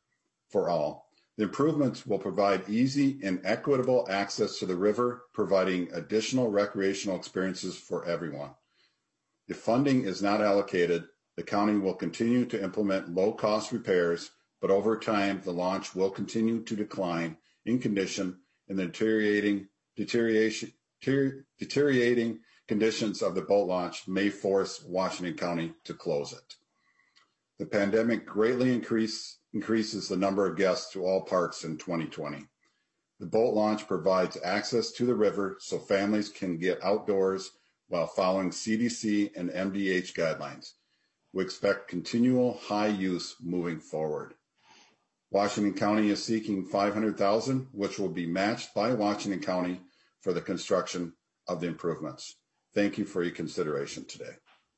for all. The improvements will provide easy and equitable access to the river, providing additional recreational experiences for everyone. If funding is not allocated, the county will continue to implement low-cost repairs, but over time, the launch will continue to decline in condition, and the deteriorating, deterioration, deteriorating conditions of the boat launch may force Washington County to close it. The pandemic greatly increase, increases the number of guests to all parks in twenty twenty. The boat launch provides access to the river so families can get outdoors while following C D C and M D H guidelines. We expect continual high use moving forward. Washington County is seeking five hundred thousand dollars, which will be matched by Washington County for the construction of the improvements. Thank you for your consideration today.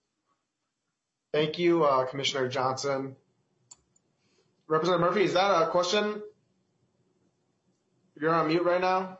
Thank you, uh, Commissioner Johnson. Representative Murphy, is that a question? You're on mute right now.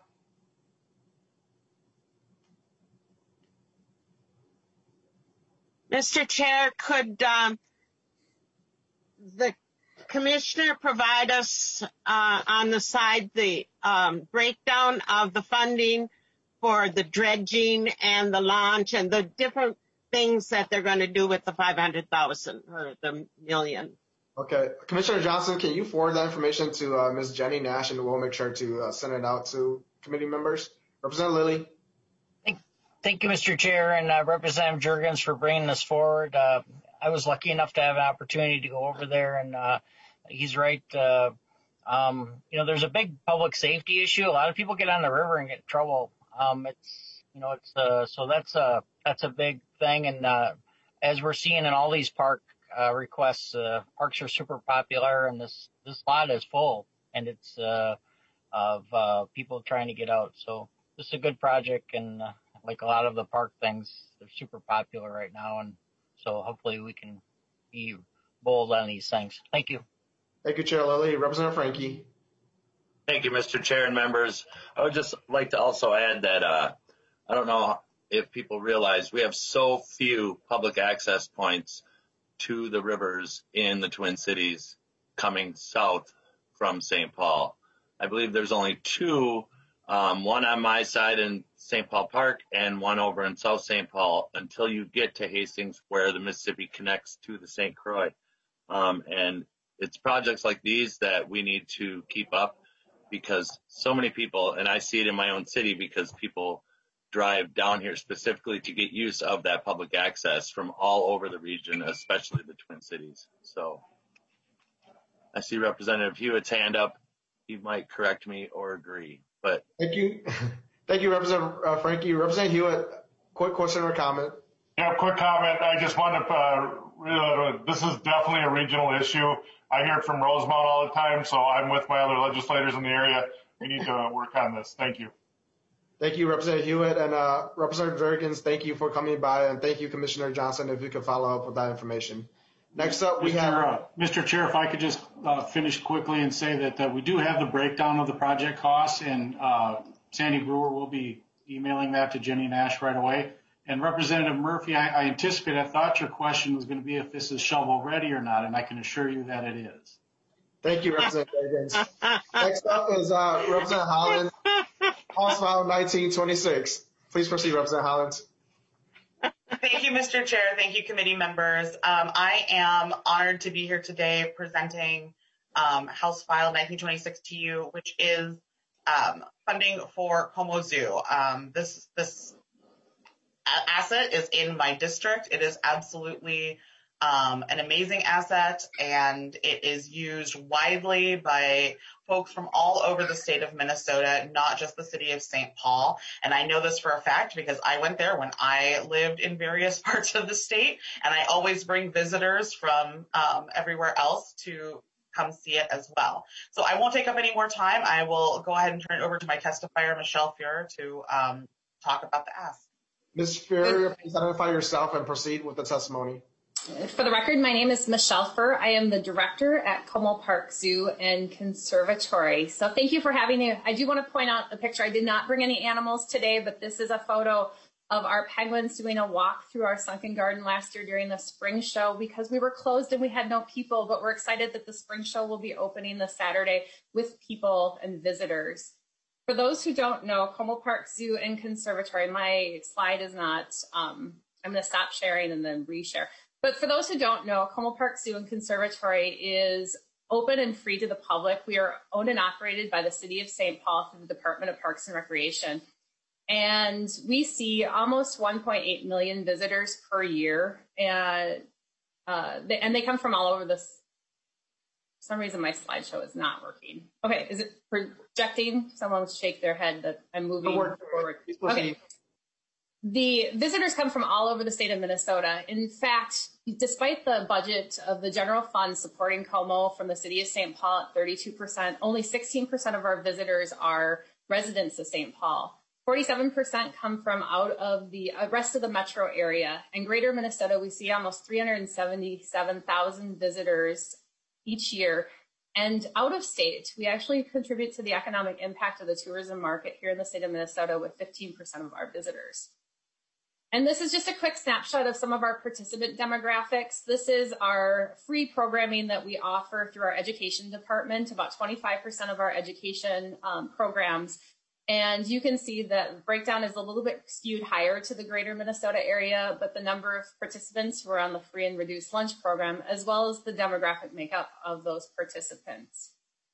Mister Chair, could um, the Commissioner provide us uh, on the side the um, breakdown of the funding for the dredging and the launch and the different things that they're going to do with the five hundred thousand or the million? Okay. Commissioner Johnson, can you forward that information to uh, Miz Jenny Nash, and we'll make sure to uh, send it out to committee members? Representative Lilly. Thank, thank you, Mister Chair, and uh, Representative Juergens for bringing this forward. Uh, I was lucky enough to have an opportunity to go over there, and uh, he's right. Uh, um, you know, there's a big public safety issue. A lot of people get on the river and get in trouble. Um, it's, you know, it's uh, so that's a that's a big thing, and uh, as we're seeing in all these park uh, requests, uh, parks are super popular, and this this lot is full, and it's uh, of uh, people trying to get out. So this is a good project, and uh, like a lot of the park things, they're super popular right now, and so hopefully we can be bold on these things. Thank you. Thank you, Chair Lilly. Representative Frankie. Thank you, Mister Chair and members. I would just like to also add that uh, I don't know if people realize we have so few public access points to the rivers in the Twin Cities coming south from Saint Paul. I believe there's only two, um, one on my side in Saint Paul Park and one over in South Saint Paul until you get to Hastings where the Mississippi connects to the Saint Croix. Um, and it's projects like these that we need to keep up because so many people, and I see it in my own city because people drive down here specifically to get use of that public access from all over the region, especially the Twin Cities. So I see Representative Hewitt's hand up. He might correct me or agree, but. Thank you. Thank you, Representative uh, Frankie. Representative Hewitt, quick question or comment? Yeah, quick comment. I just wanted to, uh, this is definitely a regional issue. I hear it from Rosemount all the time, so I'm with my other legislators in the area. We need to work on this. Thank you. Thank you, Representative Hewitt. And uh, Representative Jurgens, thank you for coming by. And thank you, Commissioner Johnson, if you could follow up with that information. Next up, we Mister have... Uh, Mister Chair, if I could just uh, finish quickly and say that, that we do have the breakdown of the project costs, and uh, Sandy Brewer will be emailing that to Jenny Nash right away. And Representative Murphy, I, I anticipate, I thought your question was going to be if this is shovel ready or not, and I can assure you that it is. Thank you, Representative Jurgens. Next up is uh, Representative Holland, House File nineteen twenty-six. Please proceed, Representative Holland. Thank you, Mister Chair. Thank you, committee members. Um, I am honored to be here today presenting um, House File nineteen twenty-six to you, which is um, funding for Como Zoo. Um, this this asset is in my district. It is absolutely um, an amazing asset, and it is used widely by folks from all over the state of Minnesota, not just the city of Saint Paul. And I know this for a fact because I went there when I lived in various parts of the state, and I always bring visitors from um, everywhere else to come see it as well. So I won't take up any more time. I will go ahead and turn it over to my testifier, Michelle Fuhrer, to um, talk about the ask. Miz Fuhrer, please identify yourself and proceed with the testimony. For the record, my name is Michelle Fuhrer. I am the director at Como Park Zoo and Conservatory. So thank you for having me. I do want to point out the picture. I did not bring any animals today, but this is a photo of our penguins doing a walk through our sunken garden last year during the spring show because we were closed and we had no people, but we're excited that the spring show will be opening this Saturday with people and visitors. For those who don't know, Como Park Zoo and Conservatory, my slide is not, um, I'm going to stop sharing and then reshare. But for those who don't know, Como Park Zoo and Conservatory is open and free to the public. We are owned and operated by the city of Saint Paul through the Department of Parks and Recreation. And we see almost one point eight million visitors per year. And, uh, they, and they come from all over this. For some reason, my slideshow is not working. Okay, is it projecting? Someone shake their head that I'm moving forward. forward. Okay. The visitors come from all over the state of Minnesota. In fact, despite the budget of the general fund supporting Como from the city of Saint Paul at thirty-two percent, only sixteen percent of our visitors are residents of Saint Paul. forty-seven percent come from out of the rest of the metro area. In greater Minnesota, we see almost three hundred seventy-seven thousand visitors each year. And out of state, we actually contribute to the economic impact of the tourism market here in the state of Minnesota with fifteen percent of our visitors. And this is just a quick snapshot of some of our participant demographics. This is our free programming that we offer through our education department, about twenty-five percent of our education um, programs. And you can see that breakdown is a little bit skewed higher to the greater Minnesota area, but the number of participants who are on the free and reduced lunch program, as well as the demographic makeup of those participants.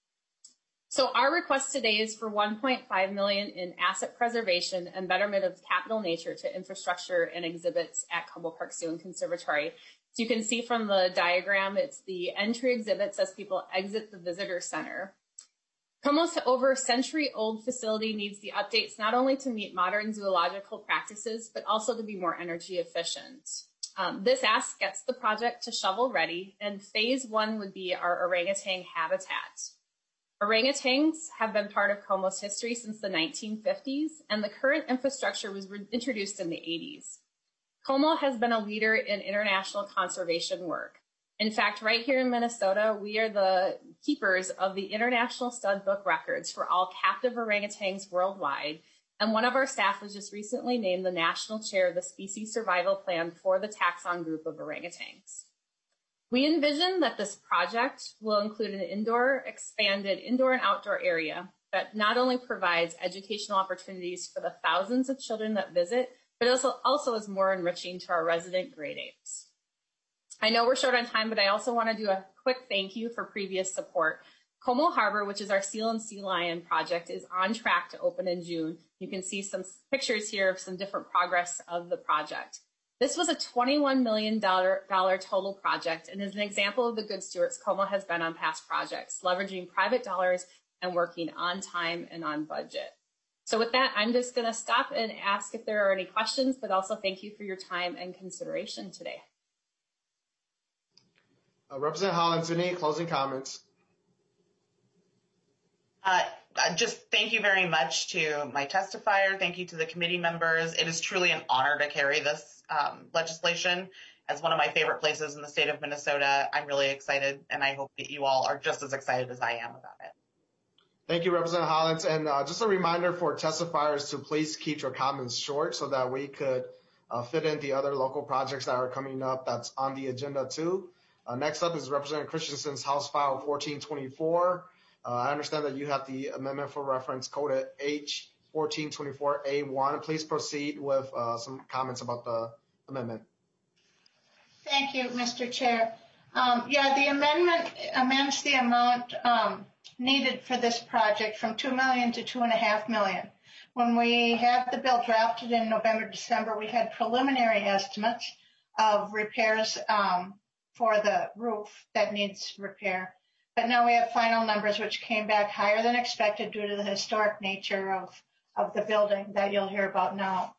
So our request today is for one point five million dollars in asset preservation and betterment of capital nature to infrastructure and exhibits at Como Park Zoo and Conservatory. So you can see from the diagram, it's the entry exhibits as people exit the visitor center. Como's over century-old facility needs the updates not only to meet modern zoological practices, but also to be more energy efficient. Um, this ask gets the project to shovel ready, and phase one would be our orangutan habitat. Orangutans have been part of Como's history since the nineteen fifties, and the current infrastructure was introduced in the eighties. Como has been a leader in international conservation work. In fact, right here in Minnesota, we are the keepers of the International Stud Book records for all captive orangutans worldwide, and one of our staff was just recently named the national chair of the Species Survival Plan for the taxon group of orangutans. We envision that this project will include an indoor, expanded indoor and outdoor area that not only provides educational opportunities for the thousands of children that visit, but also, also is more enriching to our resident grade eights. I know we're short on time, but I also want to do a quick thank you for previous support. Como Harbor, which is our Seal and Sea Lion project, is on track to open in June. You can see some pictures here of some different progress of the project. This was a twenty-one million dollars total project and is an example of the good stewards Como has been on past projects, leveraging private dollars and working on time and on budget. So with that, I'm just going to stop and ask if there are any questions, but also thank you for your time and consideration today. Uh, Representative Hollins, any closing comments? Uh, just thank you very much to my testifier. Thank you to the committee members. It is truly an honor to carry this um, legislation as one of my favorite places in the state of Minnesota. I'm really excited, and I hope that you all are just as excited as I am about it. Thank you, Representative Hollins. And uh, just a reminder for testifiers to please keep your comments short so that we could uh, fit in the other local projects that are coming up that's on the agenda too. Uh, next up is Representative Christensen's House File fourteen twenty-four. Uh, I understand that you have the amendment for reference code H fourteen twenty-four A one. Please proceed with uh, some comments about the amendment. Thank you, Mister Chair. Um, yeah, the amendment amends the amount um, needed for this project from two million dollars to two point five million dollars. When we had the bill drafted in November, December, we had preliminary estimates of repairs um, for the roof that needs repair. But now we have final numbers which came back higher than expected due to the historic nature of, of the building that you'll hear about now.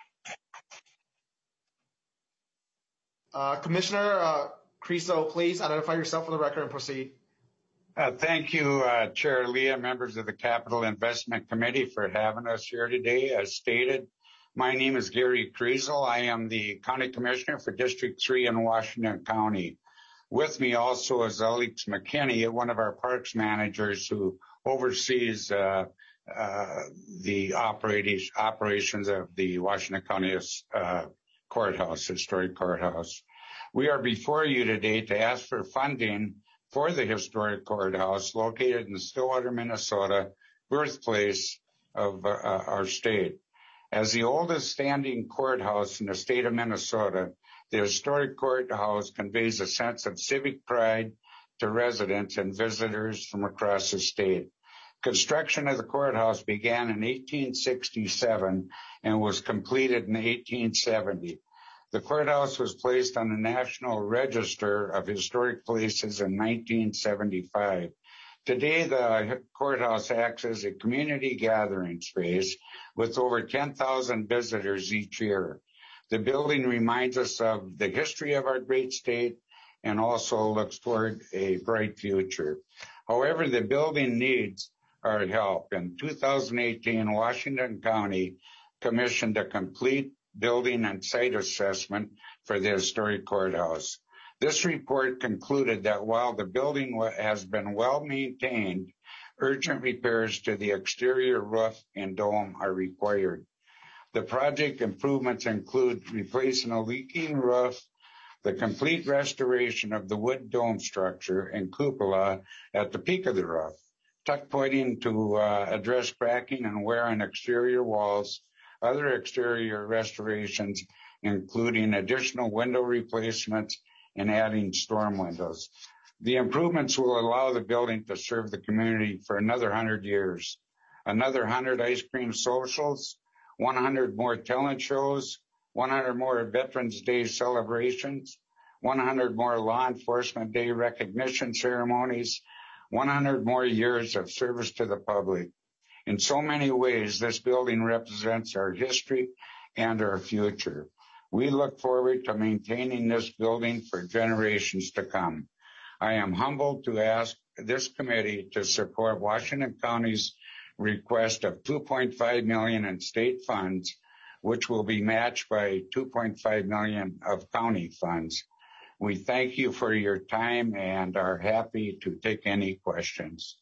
Uh, Commissioner uh, Creasel, please identify yourself for the record and proceed. Uh, thank you, uh, Chair Leah, members of the Capital Investment Committee for having us here today. As stated, my name is Gary Creasel. I am the County Commissioner for District three in Washington County. With me also is Alex McKinney, one of our parks managers who oversees uh, uh, the operations of the Washington County uh, Courthouse, Historic Courthouse. We are before you today to ask for funding for the Historic Courthouse located in Stillwater, Minnesota, birthplace of uh, our state. As the oldest standing courthouse in the state of Minnesota, the Historic Courthouse conveys a sense of civic pride to residents and visitors from across the state. Construction of the courthouse began in eighteen sixty-seven and was completed in eighteen seventy. The courthouse was placed on the National Register of Historic Places in nineteen seventy-five. Today, the courthouse acts as a community gathering space with over ten thousand visitors each year. The building reminds us of the history of our great state and also looks toward a bright future. However, the building needs our help. In two thousand eighteen, Washington County commissioned a complete building and site assessment for the Historic Courthouse. This report concluded that while the building has been well maintained, urgent repairs to the exterior roof and dome are required. The project improvements include replacing a leaking roof, the complete restoration of the wood dome structure and cupola at the peak of the roof, tuck pointing to uh, address cracking and wear on exterior walls, other exterior restorations, including additional window replacements and adding storm windows. The improvements will allow the building to serve the community for another one hundred years, another one hundred ice cream socials, one hundred more talent shows, one hundred more Veterans Day celebrations, one hundred more Law Enforcement Day recognition ceremonies, one hundred more years of service to the public. In so many ways, this building represents our history and our future. We look forward to maintaining this building for generations to come. I am humbled to ask this committee to support Washington County's request of two point five million dollars in state funds, which will be matched by two point five million dollars of county funds. We thank you for your time and are happy to take any questions.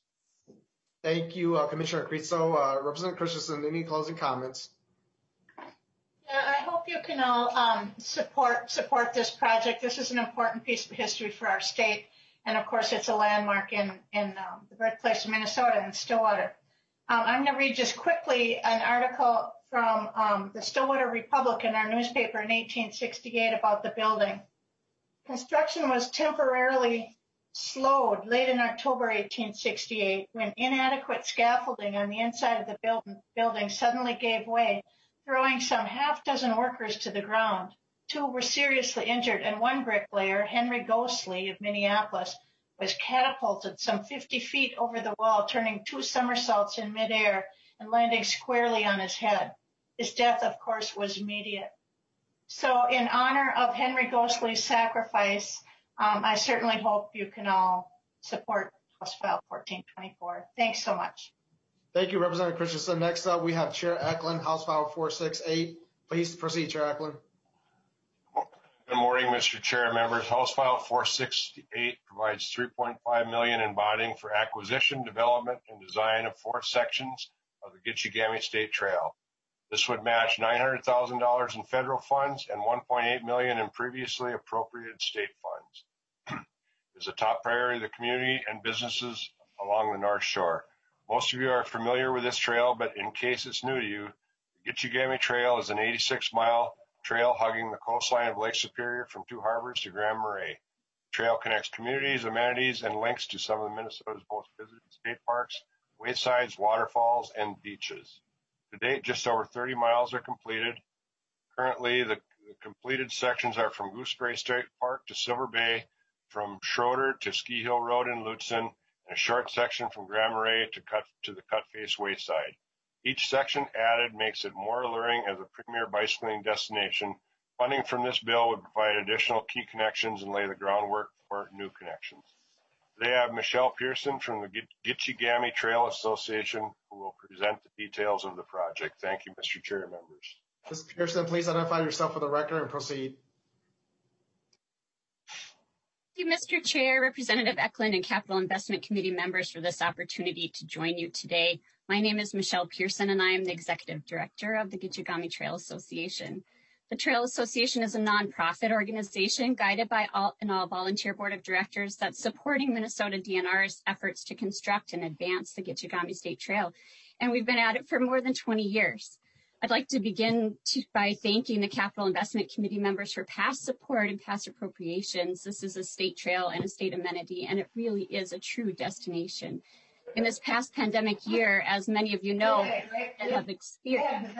Thank you, uh, Commissioner Creasel. Uh, Representative Christensen, any closing comments? Yeah, I hope you can all um, support support this project. This is an important piece of history for our state, and of course, it's a landmark in in um, the birthplace of Minnesota in Stillwater. Um, I'm going to read just quickly an article from um, the Stillwater Republican, our newspaper, in eighteen sixty-eight about the building. Construction was temporarily slowed late in October eighteen sixty-eight when inadequate scaffolding on the inside of the building, building suddenly gave way, throwing some half dozen workers to the ground. Two were seriously injured, and one bricklayer, Henry Ghostley of Minneapolis, was catapulted some fifty feet over the wall, turning two somersaults in midair and landing squarely on his head. His death, of course, was immediate. So in honor of Henry Ghostley's sacrifice, um, I certainly hope you can all support House File fourteen twenty-four. Thanks so much. Thank you, Representative Christensen. Next up, we have Chair Eklund, House File four sixty-eight. Please proceed, Chair Eklund. Good morning, Mister Chair, members. House File four sixty-eight provides three point five million dollars in bonding for acquisition, development, and design of four sections of the Gitchigami State Trail. This would match nine hundred thousand dollars in federal funds and one point eight million dollars in previously appropriated state funds. It is a top priority of the community and businesses along the North Shore. Most of you are familiar with this trail, but in case it's new to you, the Gitchigami Trail is an eighty-six mile trail hugging the coastline of Lake Superior from Two Harbors to Grand Marais. The trail connects communities, amenities, and links to some of Minnesota's most visited state parks, waysides, waterfalls, and beaches. To date, just over thirty miles are completed. Currently, the, the completed sections are from Gooseberry State Park to Silver Bay, from Schroeder to Ski Hill Road in Lutsen, and a short section from Grand Marais to, cut, to the Cut Face Wayside. Each section added makes it more alluring as a premier bicycling destination. Funding from this bill would provide additional key connections and lay the groundwork for new connections. Today I have Michelle Pearson from the Gitchigami Trail Association who will present the details of the project. Thank you, Mister Chair, members. Miz Pearson, please identify yourself for the record and proceed. Thank you, Mister Chair, Representative Eklund, and Capital Investment Committee members for this opportunity to join you today. My name is Michelle Pearson, and I am the Executive Director of the Gitchigami Trail Association. The Trail Association is a nonprofit organization guided by all, an all-volunteer board of directors that's supporting Minnesota D N R's efforts to construct and advance the Gitchigami State Trail, and we've been at it for more than twenty years. I'd like to begin to, by thanking the Capital Investment Committee members for past support and past appropriations. This is a state trail and a state amenity, and it really is a true destination. In this past pandemic year, as many of you know, and have experienced.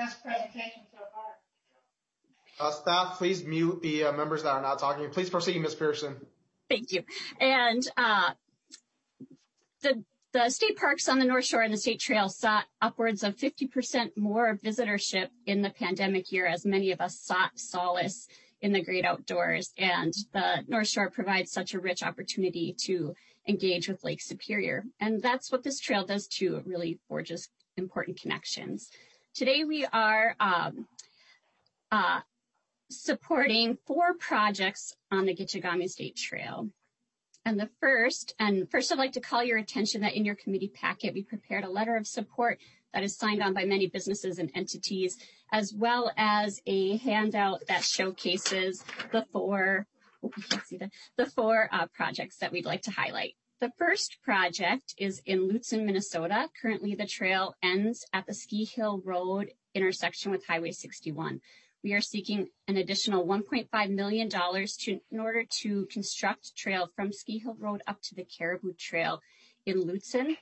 Uh, staff, please mute the uh, members that are not talking. Please proceed, Miz Pearson. Thank you. And uh, the The state parks on the North Shore and the State Trail saw upwards of fifty percent more visitorship in the pandemic year, as many of us sought solace in the great outdoors. And the North Shore provides such a rich opportunity to engage with Lake Superior. And that's what this trail does too. It really forges important connections. Today we are um, uh, supporting four projects on the Gitchigami State Trail. And the first, and first I'd like to call your attention that in your committee packet, we prepared a letter of support that is signed on by many businesses and entities, as well as a handout that showcases the four, oh, we can't see that, the four uh, projects that we'd like to highlight. The first project is in Lutsen, Minnesota. Currently, the trail ends at the Ski Hill Road intersection with Highway sixty-one. We are seeking an additional one point five million dollars to, in order to construct trail from Ski Hill Road up to the Caribou Trail in Lutsen.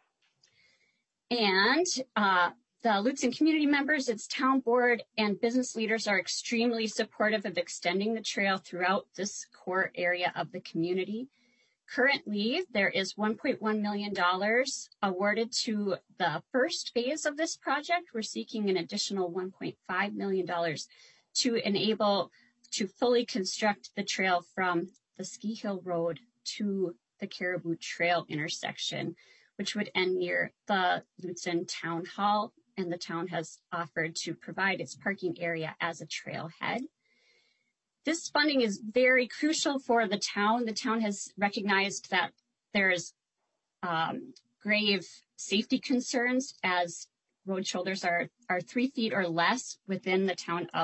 And uh, the Lutsen community members, its town board, and business leaders are extremely supportive of extending the trail throughout this core area of the community. Currently, there is one point one million dollars awarded to the first phase of this project. We're seeking an additional one point five million dollars to enable to fully construct the trail from the Ski Hill Road to the Caribou Trail intersection, which would end near the Lutsen Town Hall, and the town has offered to provide its parking area as a trailhead. This funding is very crucial for the town. The town has recognized that there is um, grave safety concerns as road shoulders are, are three feet or less within the town of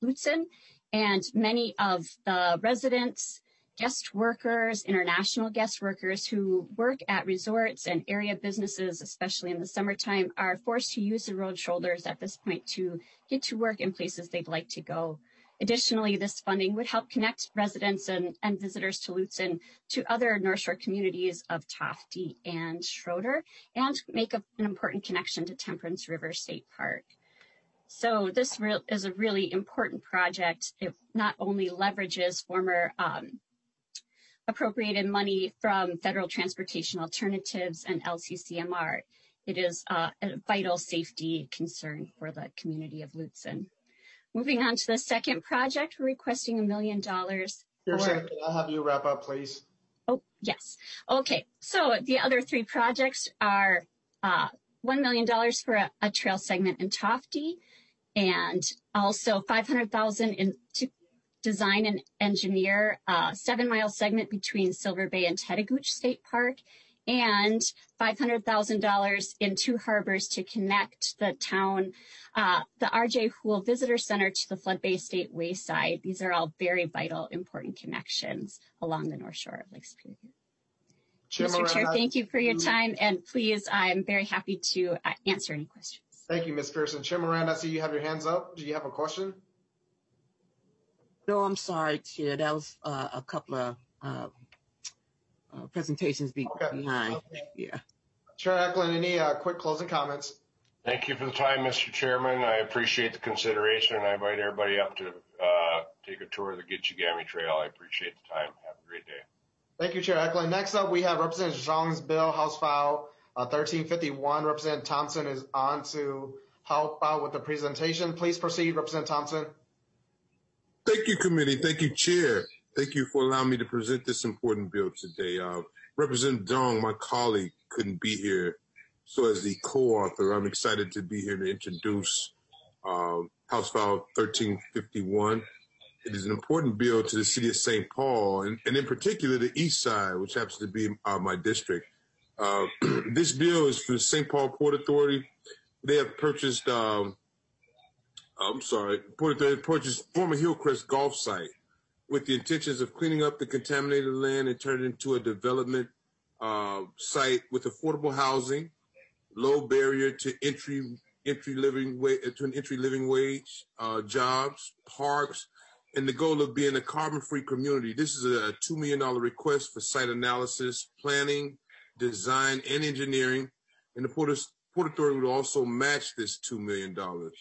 Lutsen, and many of the residents, guest workers, international guest workers who work at resorts and area businesses, especially in the summertime, are forced to use the road shoulders at this point to get to work in places they'd like to go. Additionally, this funding would help connect residents and, and visitors to Lutsen to other North Shore communities of Tofte and Schroeder, and make a, an important connection to Temperance River State Park. So this re- is a really important project. It not only leverages former um, appropriated money from Federal Transportation Alternatives and L C C M R, it is uh, a vital safety concern for the community of Lutsen. Moving on to the second project, we're requesting a million dollars. Kirsten, can I have you wrap up, please? Oh, yes. Okay, so the other three projects are uh, one million dollars for a, a trail segment in Tofte, and also five hundred thousand dollars in to design and engineer a seven-mile segment between Silver Bay and Tetegooch State Park, and five hundred thousand dollars in two harbors to connect the town, uh, the R J Houle Visitor Center to the Flood Bay State Wayside. These are all very vital, important connections along the North Shore of Lake Superior. Chair Mister Chair, Miranda, thank you for your time, and please, I'm very happy to uh, answer any questions. Thank you, Miz Pearson. Chair Miranda, I see you have your hands up. Do you have a question? No, I'm sorry, Chair. That was uh, a couple of uh, uh, presentations be- okay. behind. Okay. Yeah. Chair Eklund, any uh, quick closing comments? Thank you for the time, Mister Chairman. I appreciate the consideration, and I invite everybody up to uh, take a tour of the Gitchigami Trail. I appreciate the time. Have a great day. Thank you, Chair Eklund. Next up, we have Representative Zhang's bill, House File uh, thirteen fifty-one. Representative Thompson is on to help out with the presentation. Please proceed, Representative Thompson. Thank you, committee. Thank you, Chair. Thank you for allowing me to present this important bill today. Uh, Representative Dong, my colleague, couldn't be here. So as the co-author, I'm excited to be here to introduce um, House File thirteen fifty-one. It is an important bill to the city of Saint Paul, and, and in particular the East Side, which happens to be uh, my district. Uh, this bill is for the Saint Paul Port Authority. They have purchased, um, I'm sorry, Port Authority purchased former Hillcrest Golf site with the intentions of cleaning up the contaminated land and turn it into a development uh, site with affordable housing, low barrier to entry, entry living wa- to an entry living wage, uh, jobs, parks, and the goal of being a carbon-free community. This is a two million dollars request for site analysis, planning, design, and engineering, and the Port, Port Authority would also match this two million dollars.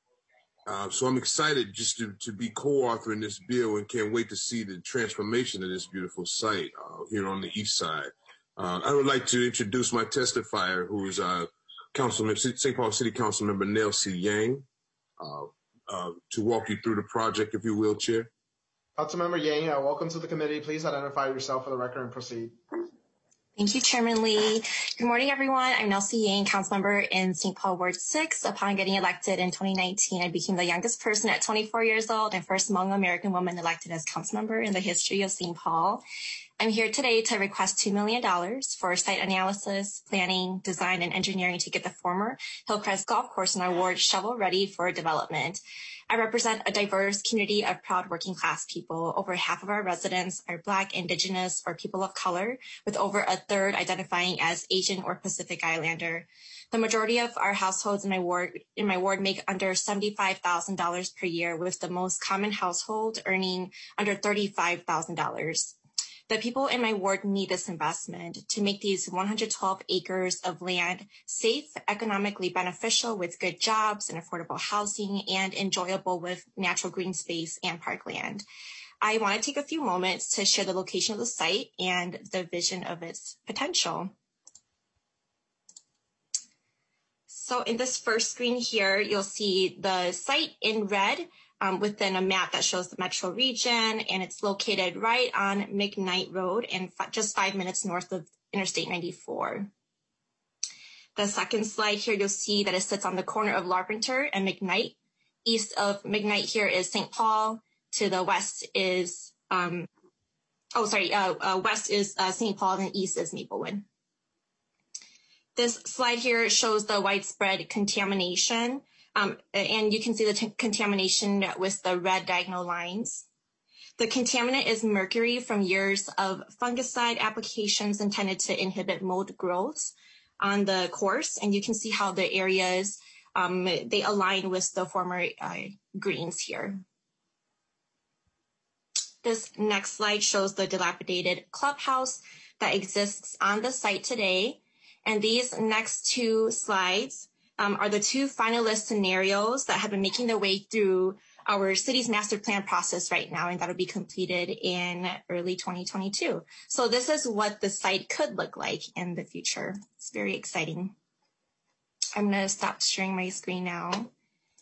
Uh, so I'm excited just to, to be co-authoring this bill and can't wait to see the transformation of this beautiful site uh, here on the East Side. Uh, I would like to introduce my testifier, who is uh, Councilman, Saint Paul City Council Member Nell C. Yang, uh, uh, to walk you through the project, if you will, Chair. Councilmember Yang, uh, welcome to the committee. Please identify yourself for the record and proceed. Thank you, Chairman Lee. Good morning, everyone. I'm Nelsie Yang, council member in Saint Paul Ward six. Upon getting elected in twenty nineteen, I became the youngest person at twenty-four years old and first Hmong American woman elected as council member in the history of Saint Paul. I'm here today to request two million dollars for site analysis, planning, design, and engineering to get the former Hillcrest Golf Course in our ward shovel ready for development. I represent a diverse community of proud working class people. Over half of our residents are Black, Indigenous, or people of color, with over a third identifying as Asian or Pacific Islander. The majority of our households in my ward in my ward make under seventy-five thousand dollars per year, with the most common household earning under thirty-five thousand dollars. The people in my ward need this investment to make these one hundred twelve acres of land safe, economically beneficial with good jobs and affordable housing, and enjoyable with natural green space and parkland. I want to take a few moments to share the location of the site and the vision of its potential. So in this first screen here, you'll see the site in red Um, within a map that shows the metro region, and it's located right on McKnight Road and f- just five minutes north of Interstate ninety-four. The second slide here, you'll see that it sits on the corner of Larpenteur and McKnight. East of McKnight here is Saint Paul. To the west is, um, oh, sorry, uh, uh, west is uh, Saint Paul, and east is Maplewood. This slide here shows the widespread contamination Um, and you can see the t- contamination with the red diagonal lines. The contaminant is mercury from years of fungicide applications intended to inhibit mold growth on the course. And you can see how the areas, um, they align with the former uh, greens here. This next slide shows the dilapidated clubhouse that exists on the site today. And these next two slides um, are the two finalist scenarios that have been making their way through our city's master plan process right now, and that'll be completed in early twenty twenty-two. So this is what the site could look like in the future. It's very exciting. I'm going to stop sharing my screen now.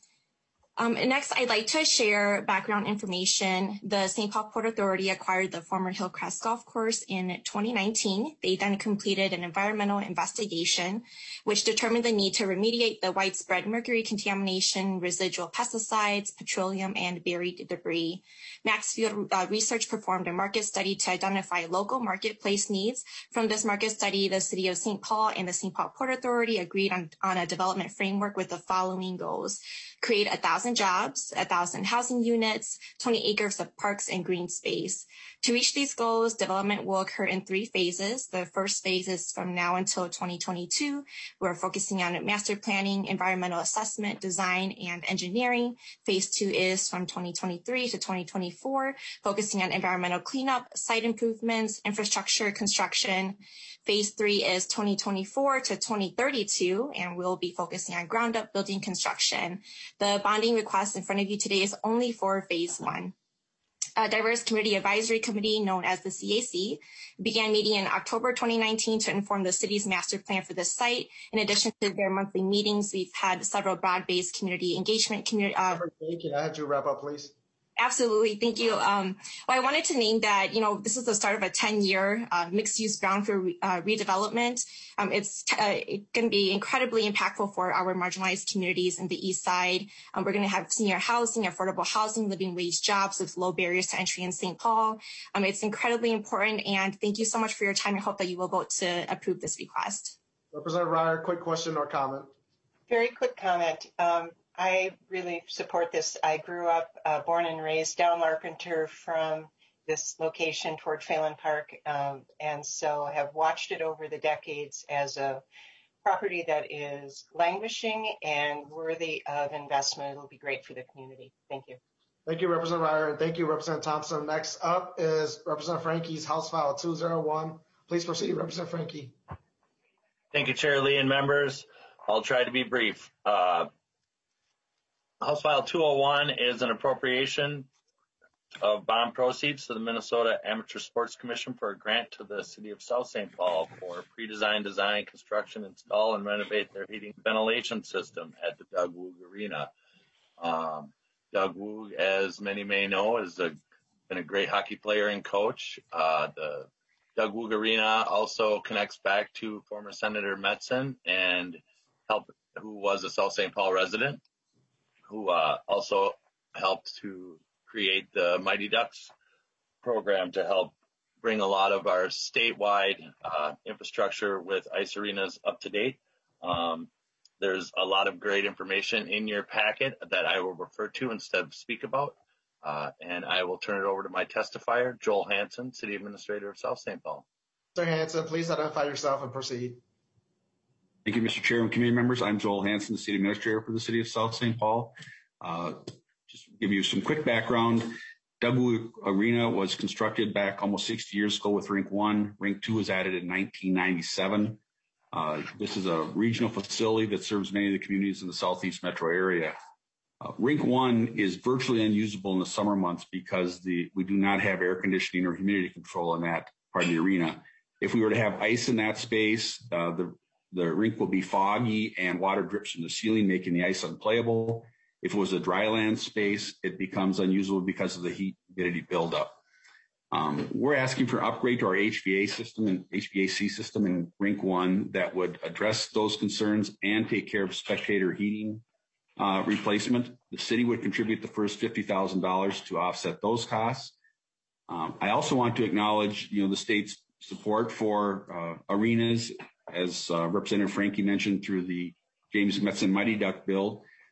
Um, next, I'd like to share background information. The Saint Paul Port Authority acquired the former Hillcrest Golf Course in twenty nineteen. They then completed an environmental investigation, which determined the need to remediate the widespread mercury contamination, residual pesticides, petroleum, and buried debris. Maxfield uh, Research performed a market study to identify local marketplace needs. From this market study, the City of Saint Paul and the Saint Paul Port Authority agreed on, on a development framework with the following goals: create a thousand jobs, a thousand housing units, twenty acres of parks and green space. To reach these goals, development will occur in three phases. The first phase is from now until twenty twenty-two. We're focusing on master planning, environmental assessment, design, and engineering. Phase two is from twenty twenty-three to twenty twenty-four, focusing on environmental cleanup, site improvements, infrastructure construction. Phase three is twenty twenty-four to twenty thirty-two, and we'll be focusing on ground up building construction. The bonding request in front of you today is only for phase one. A Diverse Community Advisory Committee, known as the C A C, began meeting in October twenty nineteen to inform the city's master plan for this site. In addition to their monthly meetings, we've had several broad-based community engagement. Community, uh, Can I have you wrap up, please? Absolutely. Thank you. Um, well, I wanted to name that, you know, this is the start of a ten-year uh, mixed-use brownfield re- uh, redevelopment. Um, it's t- uh, going to be incredibly impactful for our marginalized communities in the east side. Um, we're going to have senior housing, affordable housing, living wage jobs with low barriers to entry in Saint Paul. Um, it's incredibly important, and thank you so much for your time. I hope that you will vote to approve this request. Representative Ryer, quick question or comment? Very quick comment. Um, I really support this. I grew up, uh, born and raised down Larpenteur from this location toward Phelan Park, um, and so have watched it over the decades as a property that is languishing and worthy of investment. It'll be great for the community. Thank you. Thank you, Representative Ryer, and thank you, Representative Thompson. Next up is Representative Frankie's House File two oh one. Please proceed, Representative Frankie. Thank you, Chair Lee and members. I'll try to be brief. Uh, House File two oh one is an appropriation of bond proceeds to the Minnesota Amateur Sports Commission for a grant to the City of South Saint Paul for pre-design, design, construction, install, and renovate their heating ventilation system at the Doug Woog Arena. Um, Doug Woog, as many may know, has a, been a great hockey player and coach. Uh, the Doug Woog Arena also connects back to former Senator Metzen, and help, who was a South Saint Paul resident, who uh, also helped to create the Mighty Ducks program to help bring a lot of our statewide uh, infrastructure with ice arenas up to date. Um, there's a lot of great information in your packet that I will refer to instead of speak about. Uh, and I will turn it over to my testifier, Joel Hanson, City Administrator of South Saint Paul. Mister Hanson, please identify yourself and proceed. Thank you, Mister Chair and committee members. I'm Joel Hanson, the City Administrator for the City of South Saint Paul. Uh, just to give you some quick background, Doug Woog Arena was constructed back almost sixty years ago with Rink one. Rink two was added in nineteen ninety-seven. Uh, this is a regional facility that serves many of the communities in the Southeast metro area. Uh, Rink one is virtually unusable in the summer months because the, we do not have air conditioning or humidity control in that part of the arena. If we were to have ice in that space, uh, the The rink will be foggy and water drips from the ceiling, making the ice unplayable. If it was a dry land space, it becomes unusable because of the heat humidity buildup. Um, we're asking for an upgrade to our H V A system and H V A C system in Rink one that would address those concerns and take care of spectator heating uh, replacement. The city would contribute the first fifty thousand dollars to offset those costs. Um, I also want to acknowledge, you know, the state's support for uh, arenas, as uh, Representative Frankie mentioned, through the James Metzen Mighty Duck bill.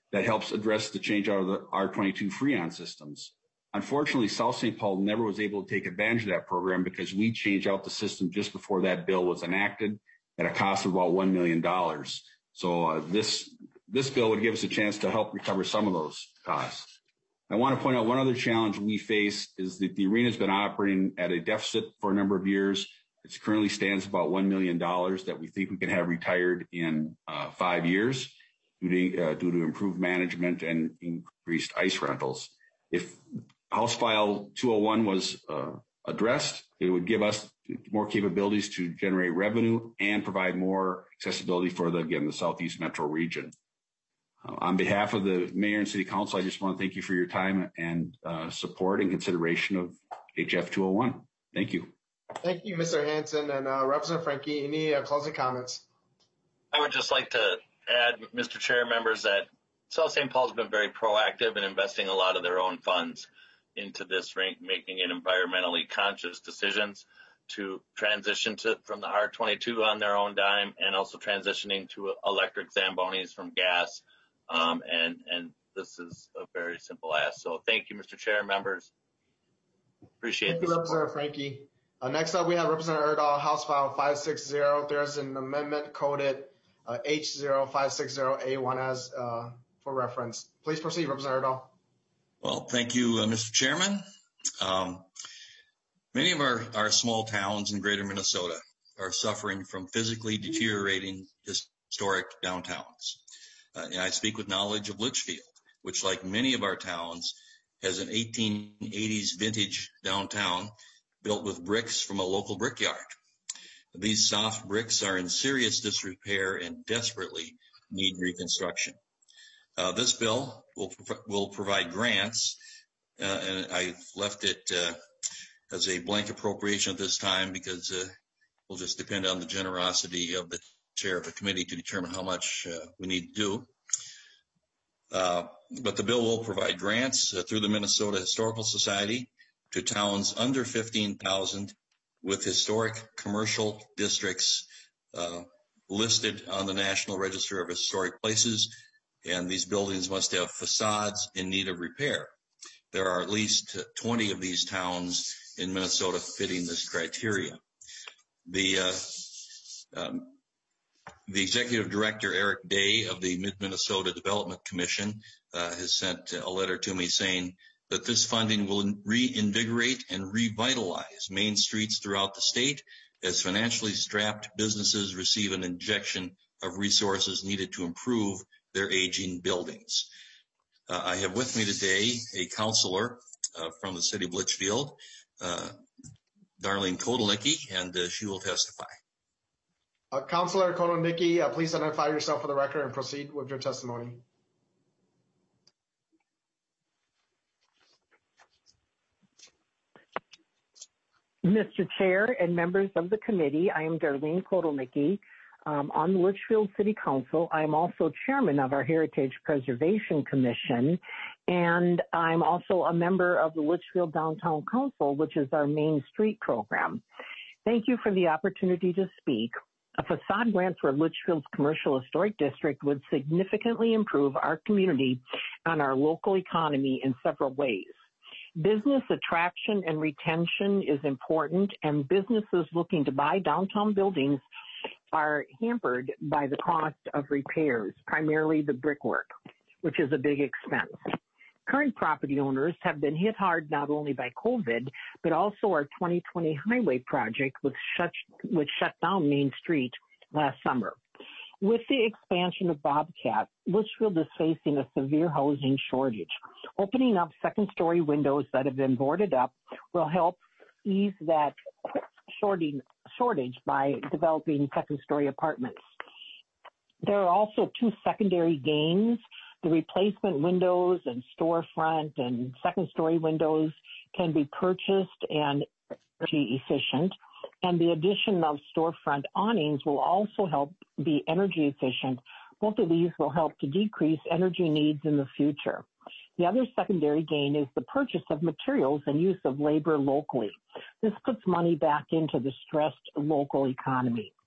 that helps address the change out of the R twenty-two Freon systems. Unfortunately, South Saint Paul never was able to take advantage of that program because we changed out the system just before that bill was enacted at a cost of about one million dollars. So uh, this this bill would give us a chance to help recover some of those costs. I want to point out one other challenge we face is that the arena has been operating at a deficit for a number of years. It currently stands about one million dollars that we think we can have retired in uh, five years due to, uh, due to improved management and increased ice rentals. If House File two oh one was uh, addressed, it would give us more capabilities to generate revenue and provide more accessibility for, the, again, the Southeast Metro region. Uh, on behalf of the Mayor and City Council, I just want to thank you for your time and uh, support and consideration of H F two oh one. Thank you. Thank you, Mister Hanson. And uh, Representative Frankie, any uh, closing comments? I would just like to add, Mister Chair, members, that South Saint Paul's been very proactive in investing a lot of their own funds into this rink, making it environmentally conscious decisions to transition to from the R twenty-two on their own dime, and also transitioning to electric Zambonis from gas. Um, and, and this is a very simple ask. So thank you, Mister Chair, members. Appreciate Thank the you, support. Representative Frankie. Uh, next up, we have Representative Erdahl, House File five sixty. There's an amendment coded uh, H zero five six zero A one as uh, for reference. Please proceed, Representative Erdahl. Well, thank you, uh, Mister Chairman. Um, many of our, our small towns in greater Minnesota are suffering from physically deteriorating historic downtowns. Uh, and I speak with knowledge of Litchfield, which, like many of our towns, has an eighteen eighties vintage downtown built with bricks from a local brickyard. These soft bricks are in serious disrepair and desperately need reconstruction. Uh, this bill will, will provide grants, uh, and I've left it uh, as a blank appropriation at this time because uh, we'll just depend on the generosity of the chair of the committee to determine how much uh, we need to do. Uh, but the bill will provide grants uh, through the Minnesota Historical Society to towns under fifteen thousand with historic commercial districts uh, listed on the National Register of Historic Places, and these buildings must have facades in need of repair. There are at least twenty of these towns in Minnesota fitting this criteria. The uh, um, The executive director, Eric Day, of the Mid-Minnesota Development Commission, uh, has sent a letter to me saying that this funding will reinvigorate and revitalize main streets throughout the state as financially strapped businesses receive an injection of resources needed to improve their aging buildings. Uh, I have with me today a counselor uh, from the city of Litchfield, uh, Darlene Kotelnicki, and uh, she will testify. Uh, Councilor Kotelnicki, uh, please identify yourself for the record and proceed with your testimony. Mister Chair and members of the committee, I am Darlene Kotelnicki. Um, on the Litchfield City Council, I am also chairman of our Heritage Preservation Commission, and I'm also a member of the Litchfield Downtown Council, which is our Main Street program. Thank you for the opportunity to speak. A facade grant for Litchfield's Commercial Historic District would significantly improve our community and our local economy in several ways. Business attraction and retention is important, and businesses looking to buy downtown buildings are hampered by the cost of repairs, primarily the brickwork, which is a big expense. Current property owners have been hit hard not only by COVID, but also our twenty twenty highway project, which shut, which shut down Main Street last summer. With the expansion of Bobcat, Litchfield is facing a severe housing shortage. Opening up second-story windows that have been boarded up will help ease that shortage by developing second-story apartments. There are also two secondary gains. The replacement windows and storefront and second-story windows can be purchased and energy efficient, and the addition of storefront awnings will also help be energy efficient. Both of these will help to decrease energy needs in the future. The other secondary gain is the purchase of materials and use of labor locally. This puts money back into the stressed local economy.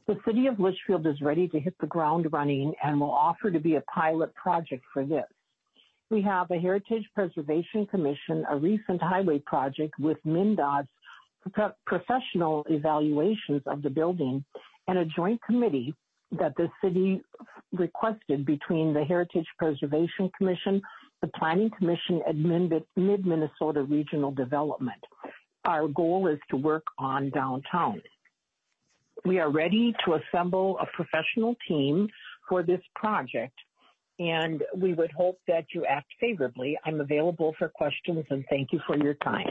The City of Litchfield is ready to hit the ground running and will offer to be a pilot project for this. We have a Heritage Preservation Commission, a recent highway project with MnDOT's pro- professional evaluations of the building, and a joint committee that the city requested between the Heritage Preservation Commission, the Planning Commission, and Mid-Minnesota Regional Development. Our goal is to work on downtown. We are ready to assemble a professional team for this project, and we would hope that you act favorably. I'm available for questions, and thank you for your time.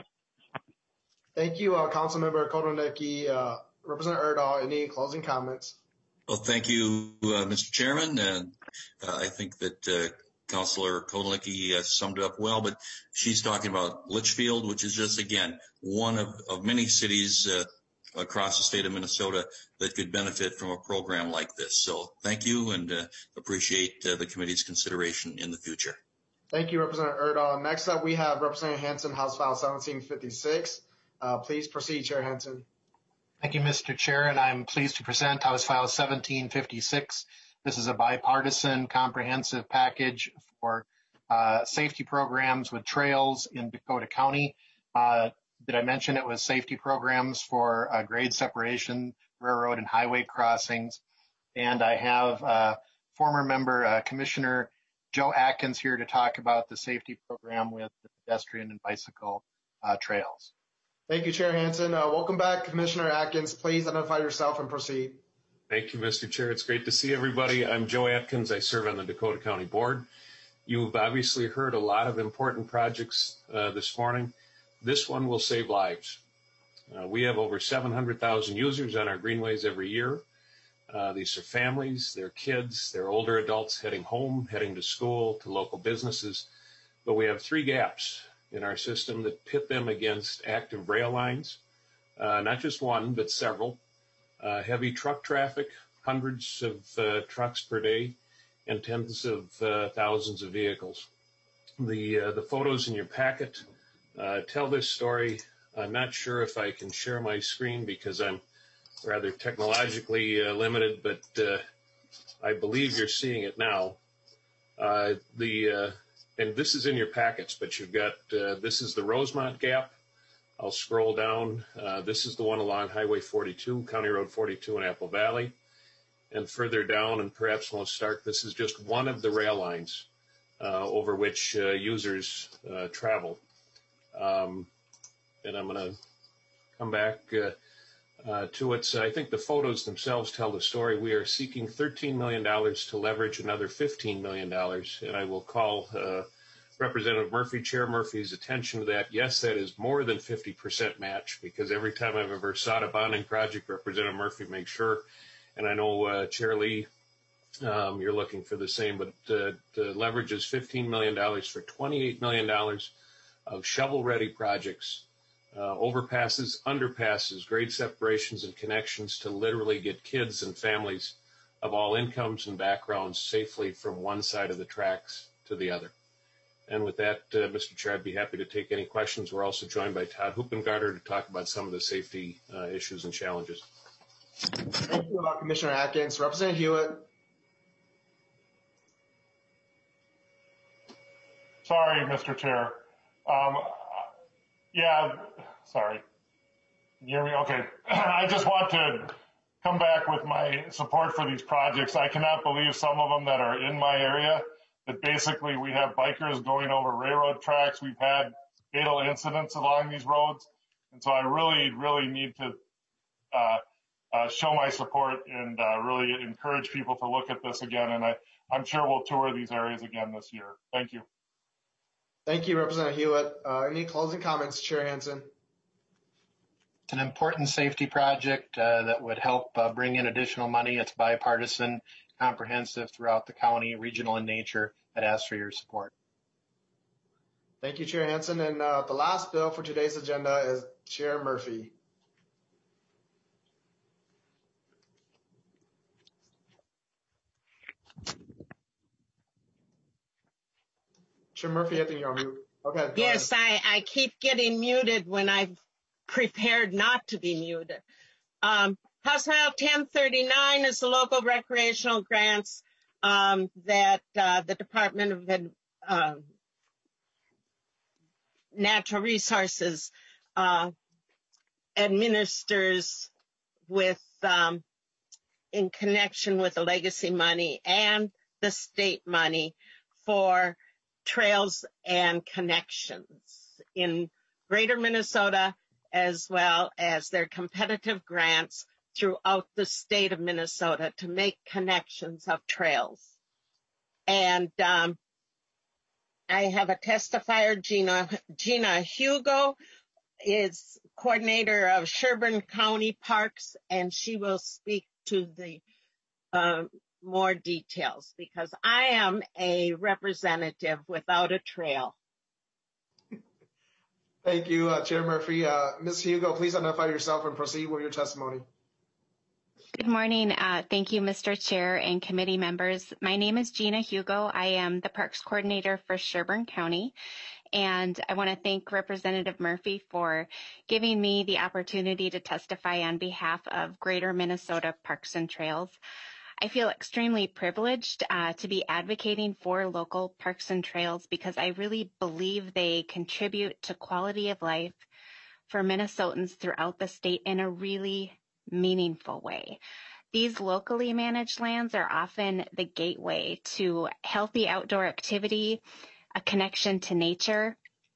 Thank you, uh, Councilmember Kotelnicki. Uh, Representative Erdahl, any closing comments? Well, thank you, uh, Mister Chairman. And uh, I think that uh, Councilor Kotelnicki uh, summed it up well, but she's talking about Litchfield, which is just, again, one of, of many cities uh, across the state of Minnesota that could benefit from a program like this. So thank you, and uh, appreciate uh, the committee's consideration in the future. Thank you, Representative Erdahl. Next up, we have Representative Hansen, House File seventeen fifty-six. Uh, please proceed, Chair Hansen. Thank you, Mister Chair, and I'm pleased to present House File seventeen fifty-six. This is a bipartisan comprehensive package for uh, safety programs with trails in Dakota County. Uh, did I mention it was safety programs for uh, grade separation, railroad and highway crossings? And I have uh, former member uh, Commissioner Joe Atkins here to talk about the safety program with the pedestrian and bicycle uh, trails. Thank you, Chair Hansen. Uh, welcome back, Commissioner Atkins. Please identify yourself and proceed. Thank you, Mister Chair. It's great to see everybody. I'm Joe Atkins. I serve on the Dakota County Board. You've obviously heard a lot of important projects uh, this morning. This one will save lives. Uh, we have over seven hundred thousand users on our greenways every year. Uh, these are families, they're kids, they're older adults heading home, heading to school, to local businesses. But we have three gaps in our system that pit them against active rail lines, uh, not just one, but several. Uh, heavy truck traffic, hundreds of uh, trucks per day, and tens of uh, thousands of vehicles. The, uh, the photos in your packet uh, tell this story. I'm not sure if I can share my screen because I'm rather technologically uh, limited, but uh, I believe you're seeing it now. Uh, the uh, And this is in your packets, but you've got, uh, this is the Rosemont Gap. I'll scroll down. Uh, this is the one along Highway forty-two, County Road forty-two in Apple Valley. And further down, and perhaps most stark, this is just one of the rail lines uh, over which uh, users uh, travel. Um, and I'm going to come back uh, uh, to it. So I think the photos themselves tell the story. We are seeking thirteen million dollars to leverage another fifteen million dollars. And I will call uh, Representative Murphy, Chair Murphy's attention to that. Yes, that is more than fifty percent match, because every time I've ever sought a bonding project, Representative Murphy makes sure, and I know uh, Chair Lee, um, you're looking for the same, but uh, the leverage is fifteen million dollars for twenty-eight million dollars of shovel-ready projects, uh, overpasses, underpasses, grade separations, and connections to literally get kids and families of all incomes and backgrounds safely from one side of the tracks to the other. And with that, uh, Mister Chair, I'd be happy to take any questions. We're also joined by Todd Huppengarter to talk about some of the safety uh, issues and challenges. Thank you, uh, Commissioner Atkins. Representative Hewitt. Sorry, Mister Chair. Um, yeah, sorry. Can you hear me? Okay. I just want to come back with my support for these projects. I cannot believe some of them that are in my area, that basically we have bikers going over railroad tracks. We've had fatal incidents along these roads. And so I really, really need to uh, uh, show my support and uh, really encourage people to look at this again. And I, I'm sure we'll tour these areas again this year. Thank you. Thank you, Representative Hewitt. Uh, any closing comments, Chair Hansen? It's an important safety project uh, that would help uh, bring in additional money. It's bipartisan, comprehensive throughout the county, regional in nature. I'd ask for your support. Thank you, Chair Hansen. And uh, the last bill for today's agenda is Chair Murphy. Chair Murphy, I think you're on mute. Okay. Yes, I, I keep getting muted when I've prepared not to be muted. Um, House File ten thirty-nine is the local recreational grants um, that uh, the Department of uh, Natural Resources uh, administers with um, in connection with the legacy money and the state money for trails and connections in Greater Minnesota, as well as their competitive grants throughout the state of Minnesota to make connections of trails. And um, I have a testifier, Gina, Gina Hugo, is coordinator of Sherburne County Parks, and she will speak to the uh, more details because I am a representative without a trail. Thank you, uh, Chair Murphy. Uh, Miz Hugo, please identify yourself and proceed with your testimony. Good morning. Uh, thank you, Mister Chair and committee members. My name is Gina Hugo. I am the Parks Coordinator for Sherburne County. And I want to thank Representative Murphy for giving me the opportunity to testify on behalf of Greater Minnesota Parks and Trails. I feel extremely privileged uh, to be advocating for local parks and trails because I really believe they contribute to quality of life for Minnesotans throughout the state in a really meaningful way. These locally managed lands are often the gateway to healthy outdoor activity, a connection to nature,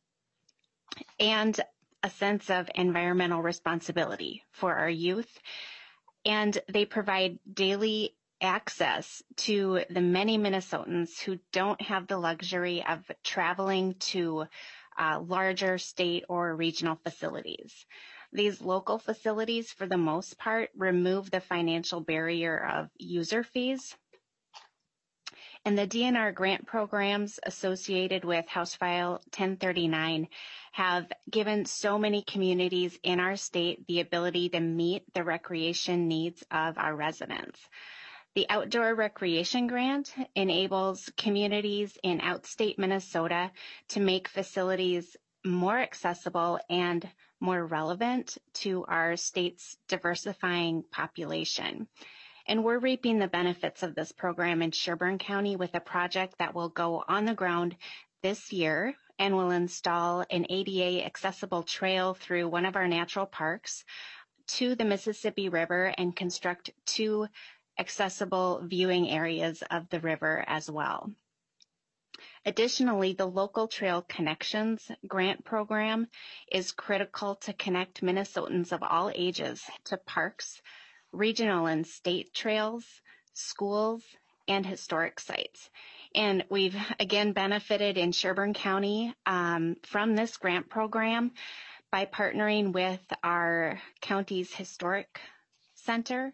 and a sense of environmental responsibility for our youth. And they provide daily access to the many Minnesotans who don't have the luxury of traveling to uh, larger state or regional facilities. These local facilities, for the most part, remove the financial barrier of user fees. And the D N R grant programs associated with House File ten thirty-nine have given so many communities in our state the ability to meet the recreation needs of our residents. The Outdoor Recreation Grant enables communities in outstate Minnesota to make facilities more accessible and more relevant to our state's diversifying population. And we're reaping the benefits of this program in Sherburne County with a project that will go on the ground this year and will install an A D A accessible trail through one of our natural parks to the Mississippi River and construct two accessible viewing areas of the river as well. Additionally, the Local Trail Connections grant program is critical to connect Minnesotans of all ages to parks, regional and state trails, schools, and historic sites. And we've again benefited in Sherburne County um, from this grant program by partnering with our county's historic center.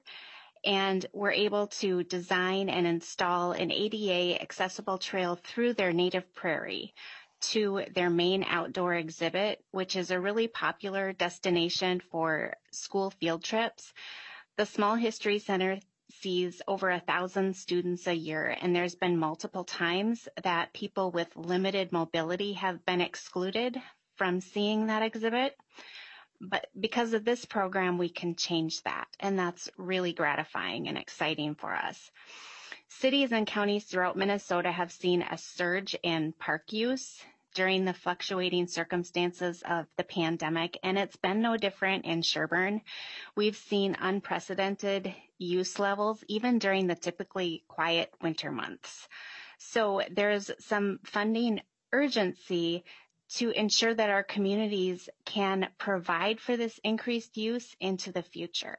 And we're able to design and install an A D A accessible trail through their native prairie to their main outdoor exhibit, which is a really popular destination for school field trips. The Small History Center sees over a thousand students a year, and there's been multiple times that people with limited mobility have been excluded from seeing that exhibit. But because of this program, we can change that, and that's really gratifying and exciting for us. Cities and counties throughout Minnesota have seen a surge in park use during the fluctuating circumstances of the pandemic, and it's been no different in Sherburne. We've seen unprecedented use levels even during the typically quiet winter months. So there's some funding urgency to ensure that our communities can provide for this increased use into the future.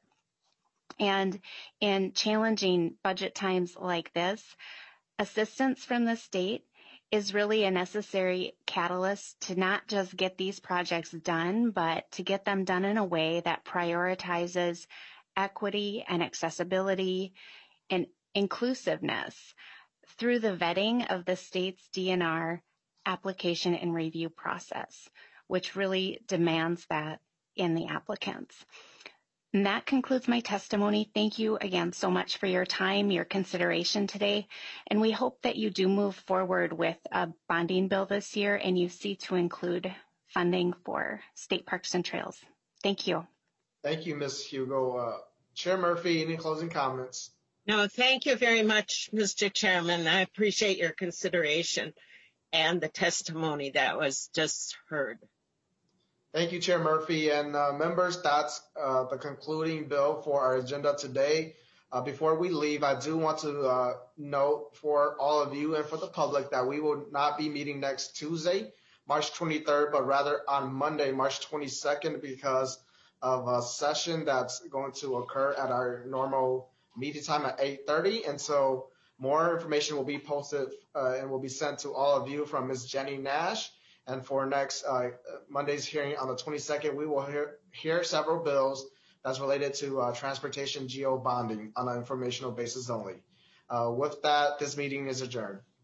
And in challenging budget times like this, assistance from the state is really a necessary catalyst to not just get these projects done, but to get them done in a way that prioritizes equity and accessibility and inclusiveness through the vetting of the state's D N R application and review process, which really demands that in the applicants. And that concludes my testimony. Thank you again so much for your time, your consideration today. And we hope that you do move forward with a bonding bill this year and you see to include funding for state parks and trails. Thank you. Thank you, Miz Hugo. Uh, Chair Murphy, any closing comments? No, thank you very much, Mister Chairman. I appreciate your consideration and the testimony that was just heard. Thank you, Chair Murphy. And uh, members, that's uh, the concluding bill for our agenda today. Uh, before we leave, I do want to uh, note for all of you and for the public that we will not be meeting next Tuesday, March twenty-third, but rather on Monday, March twenty-second, because of a session that's going to occur at our normal meeting time at eight thirty. And so more information will be posted uh, and will be sent to all of you from Miz Jenny Nash. And for next uh, Monday's hearing on the twenty-second, we will hear, hear several bills that's related to uh, transportation geo bonding on an informational basis only. Uh, with that, this meeting is adjourned.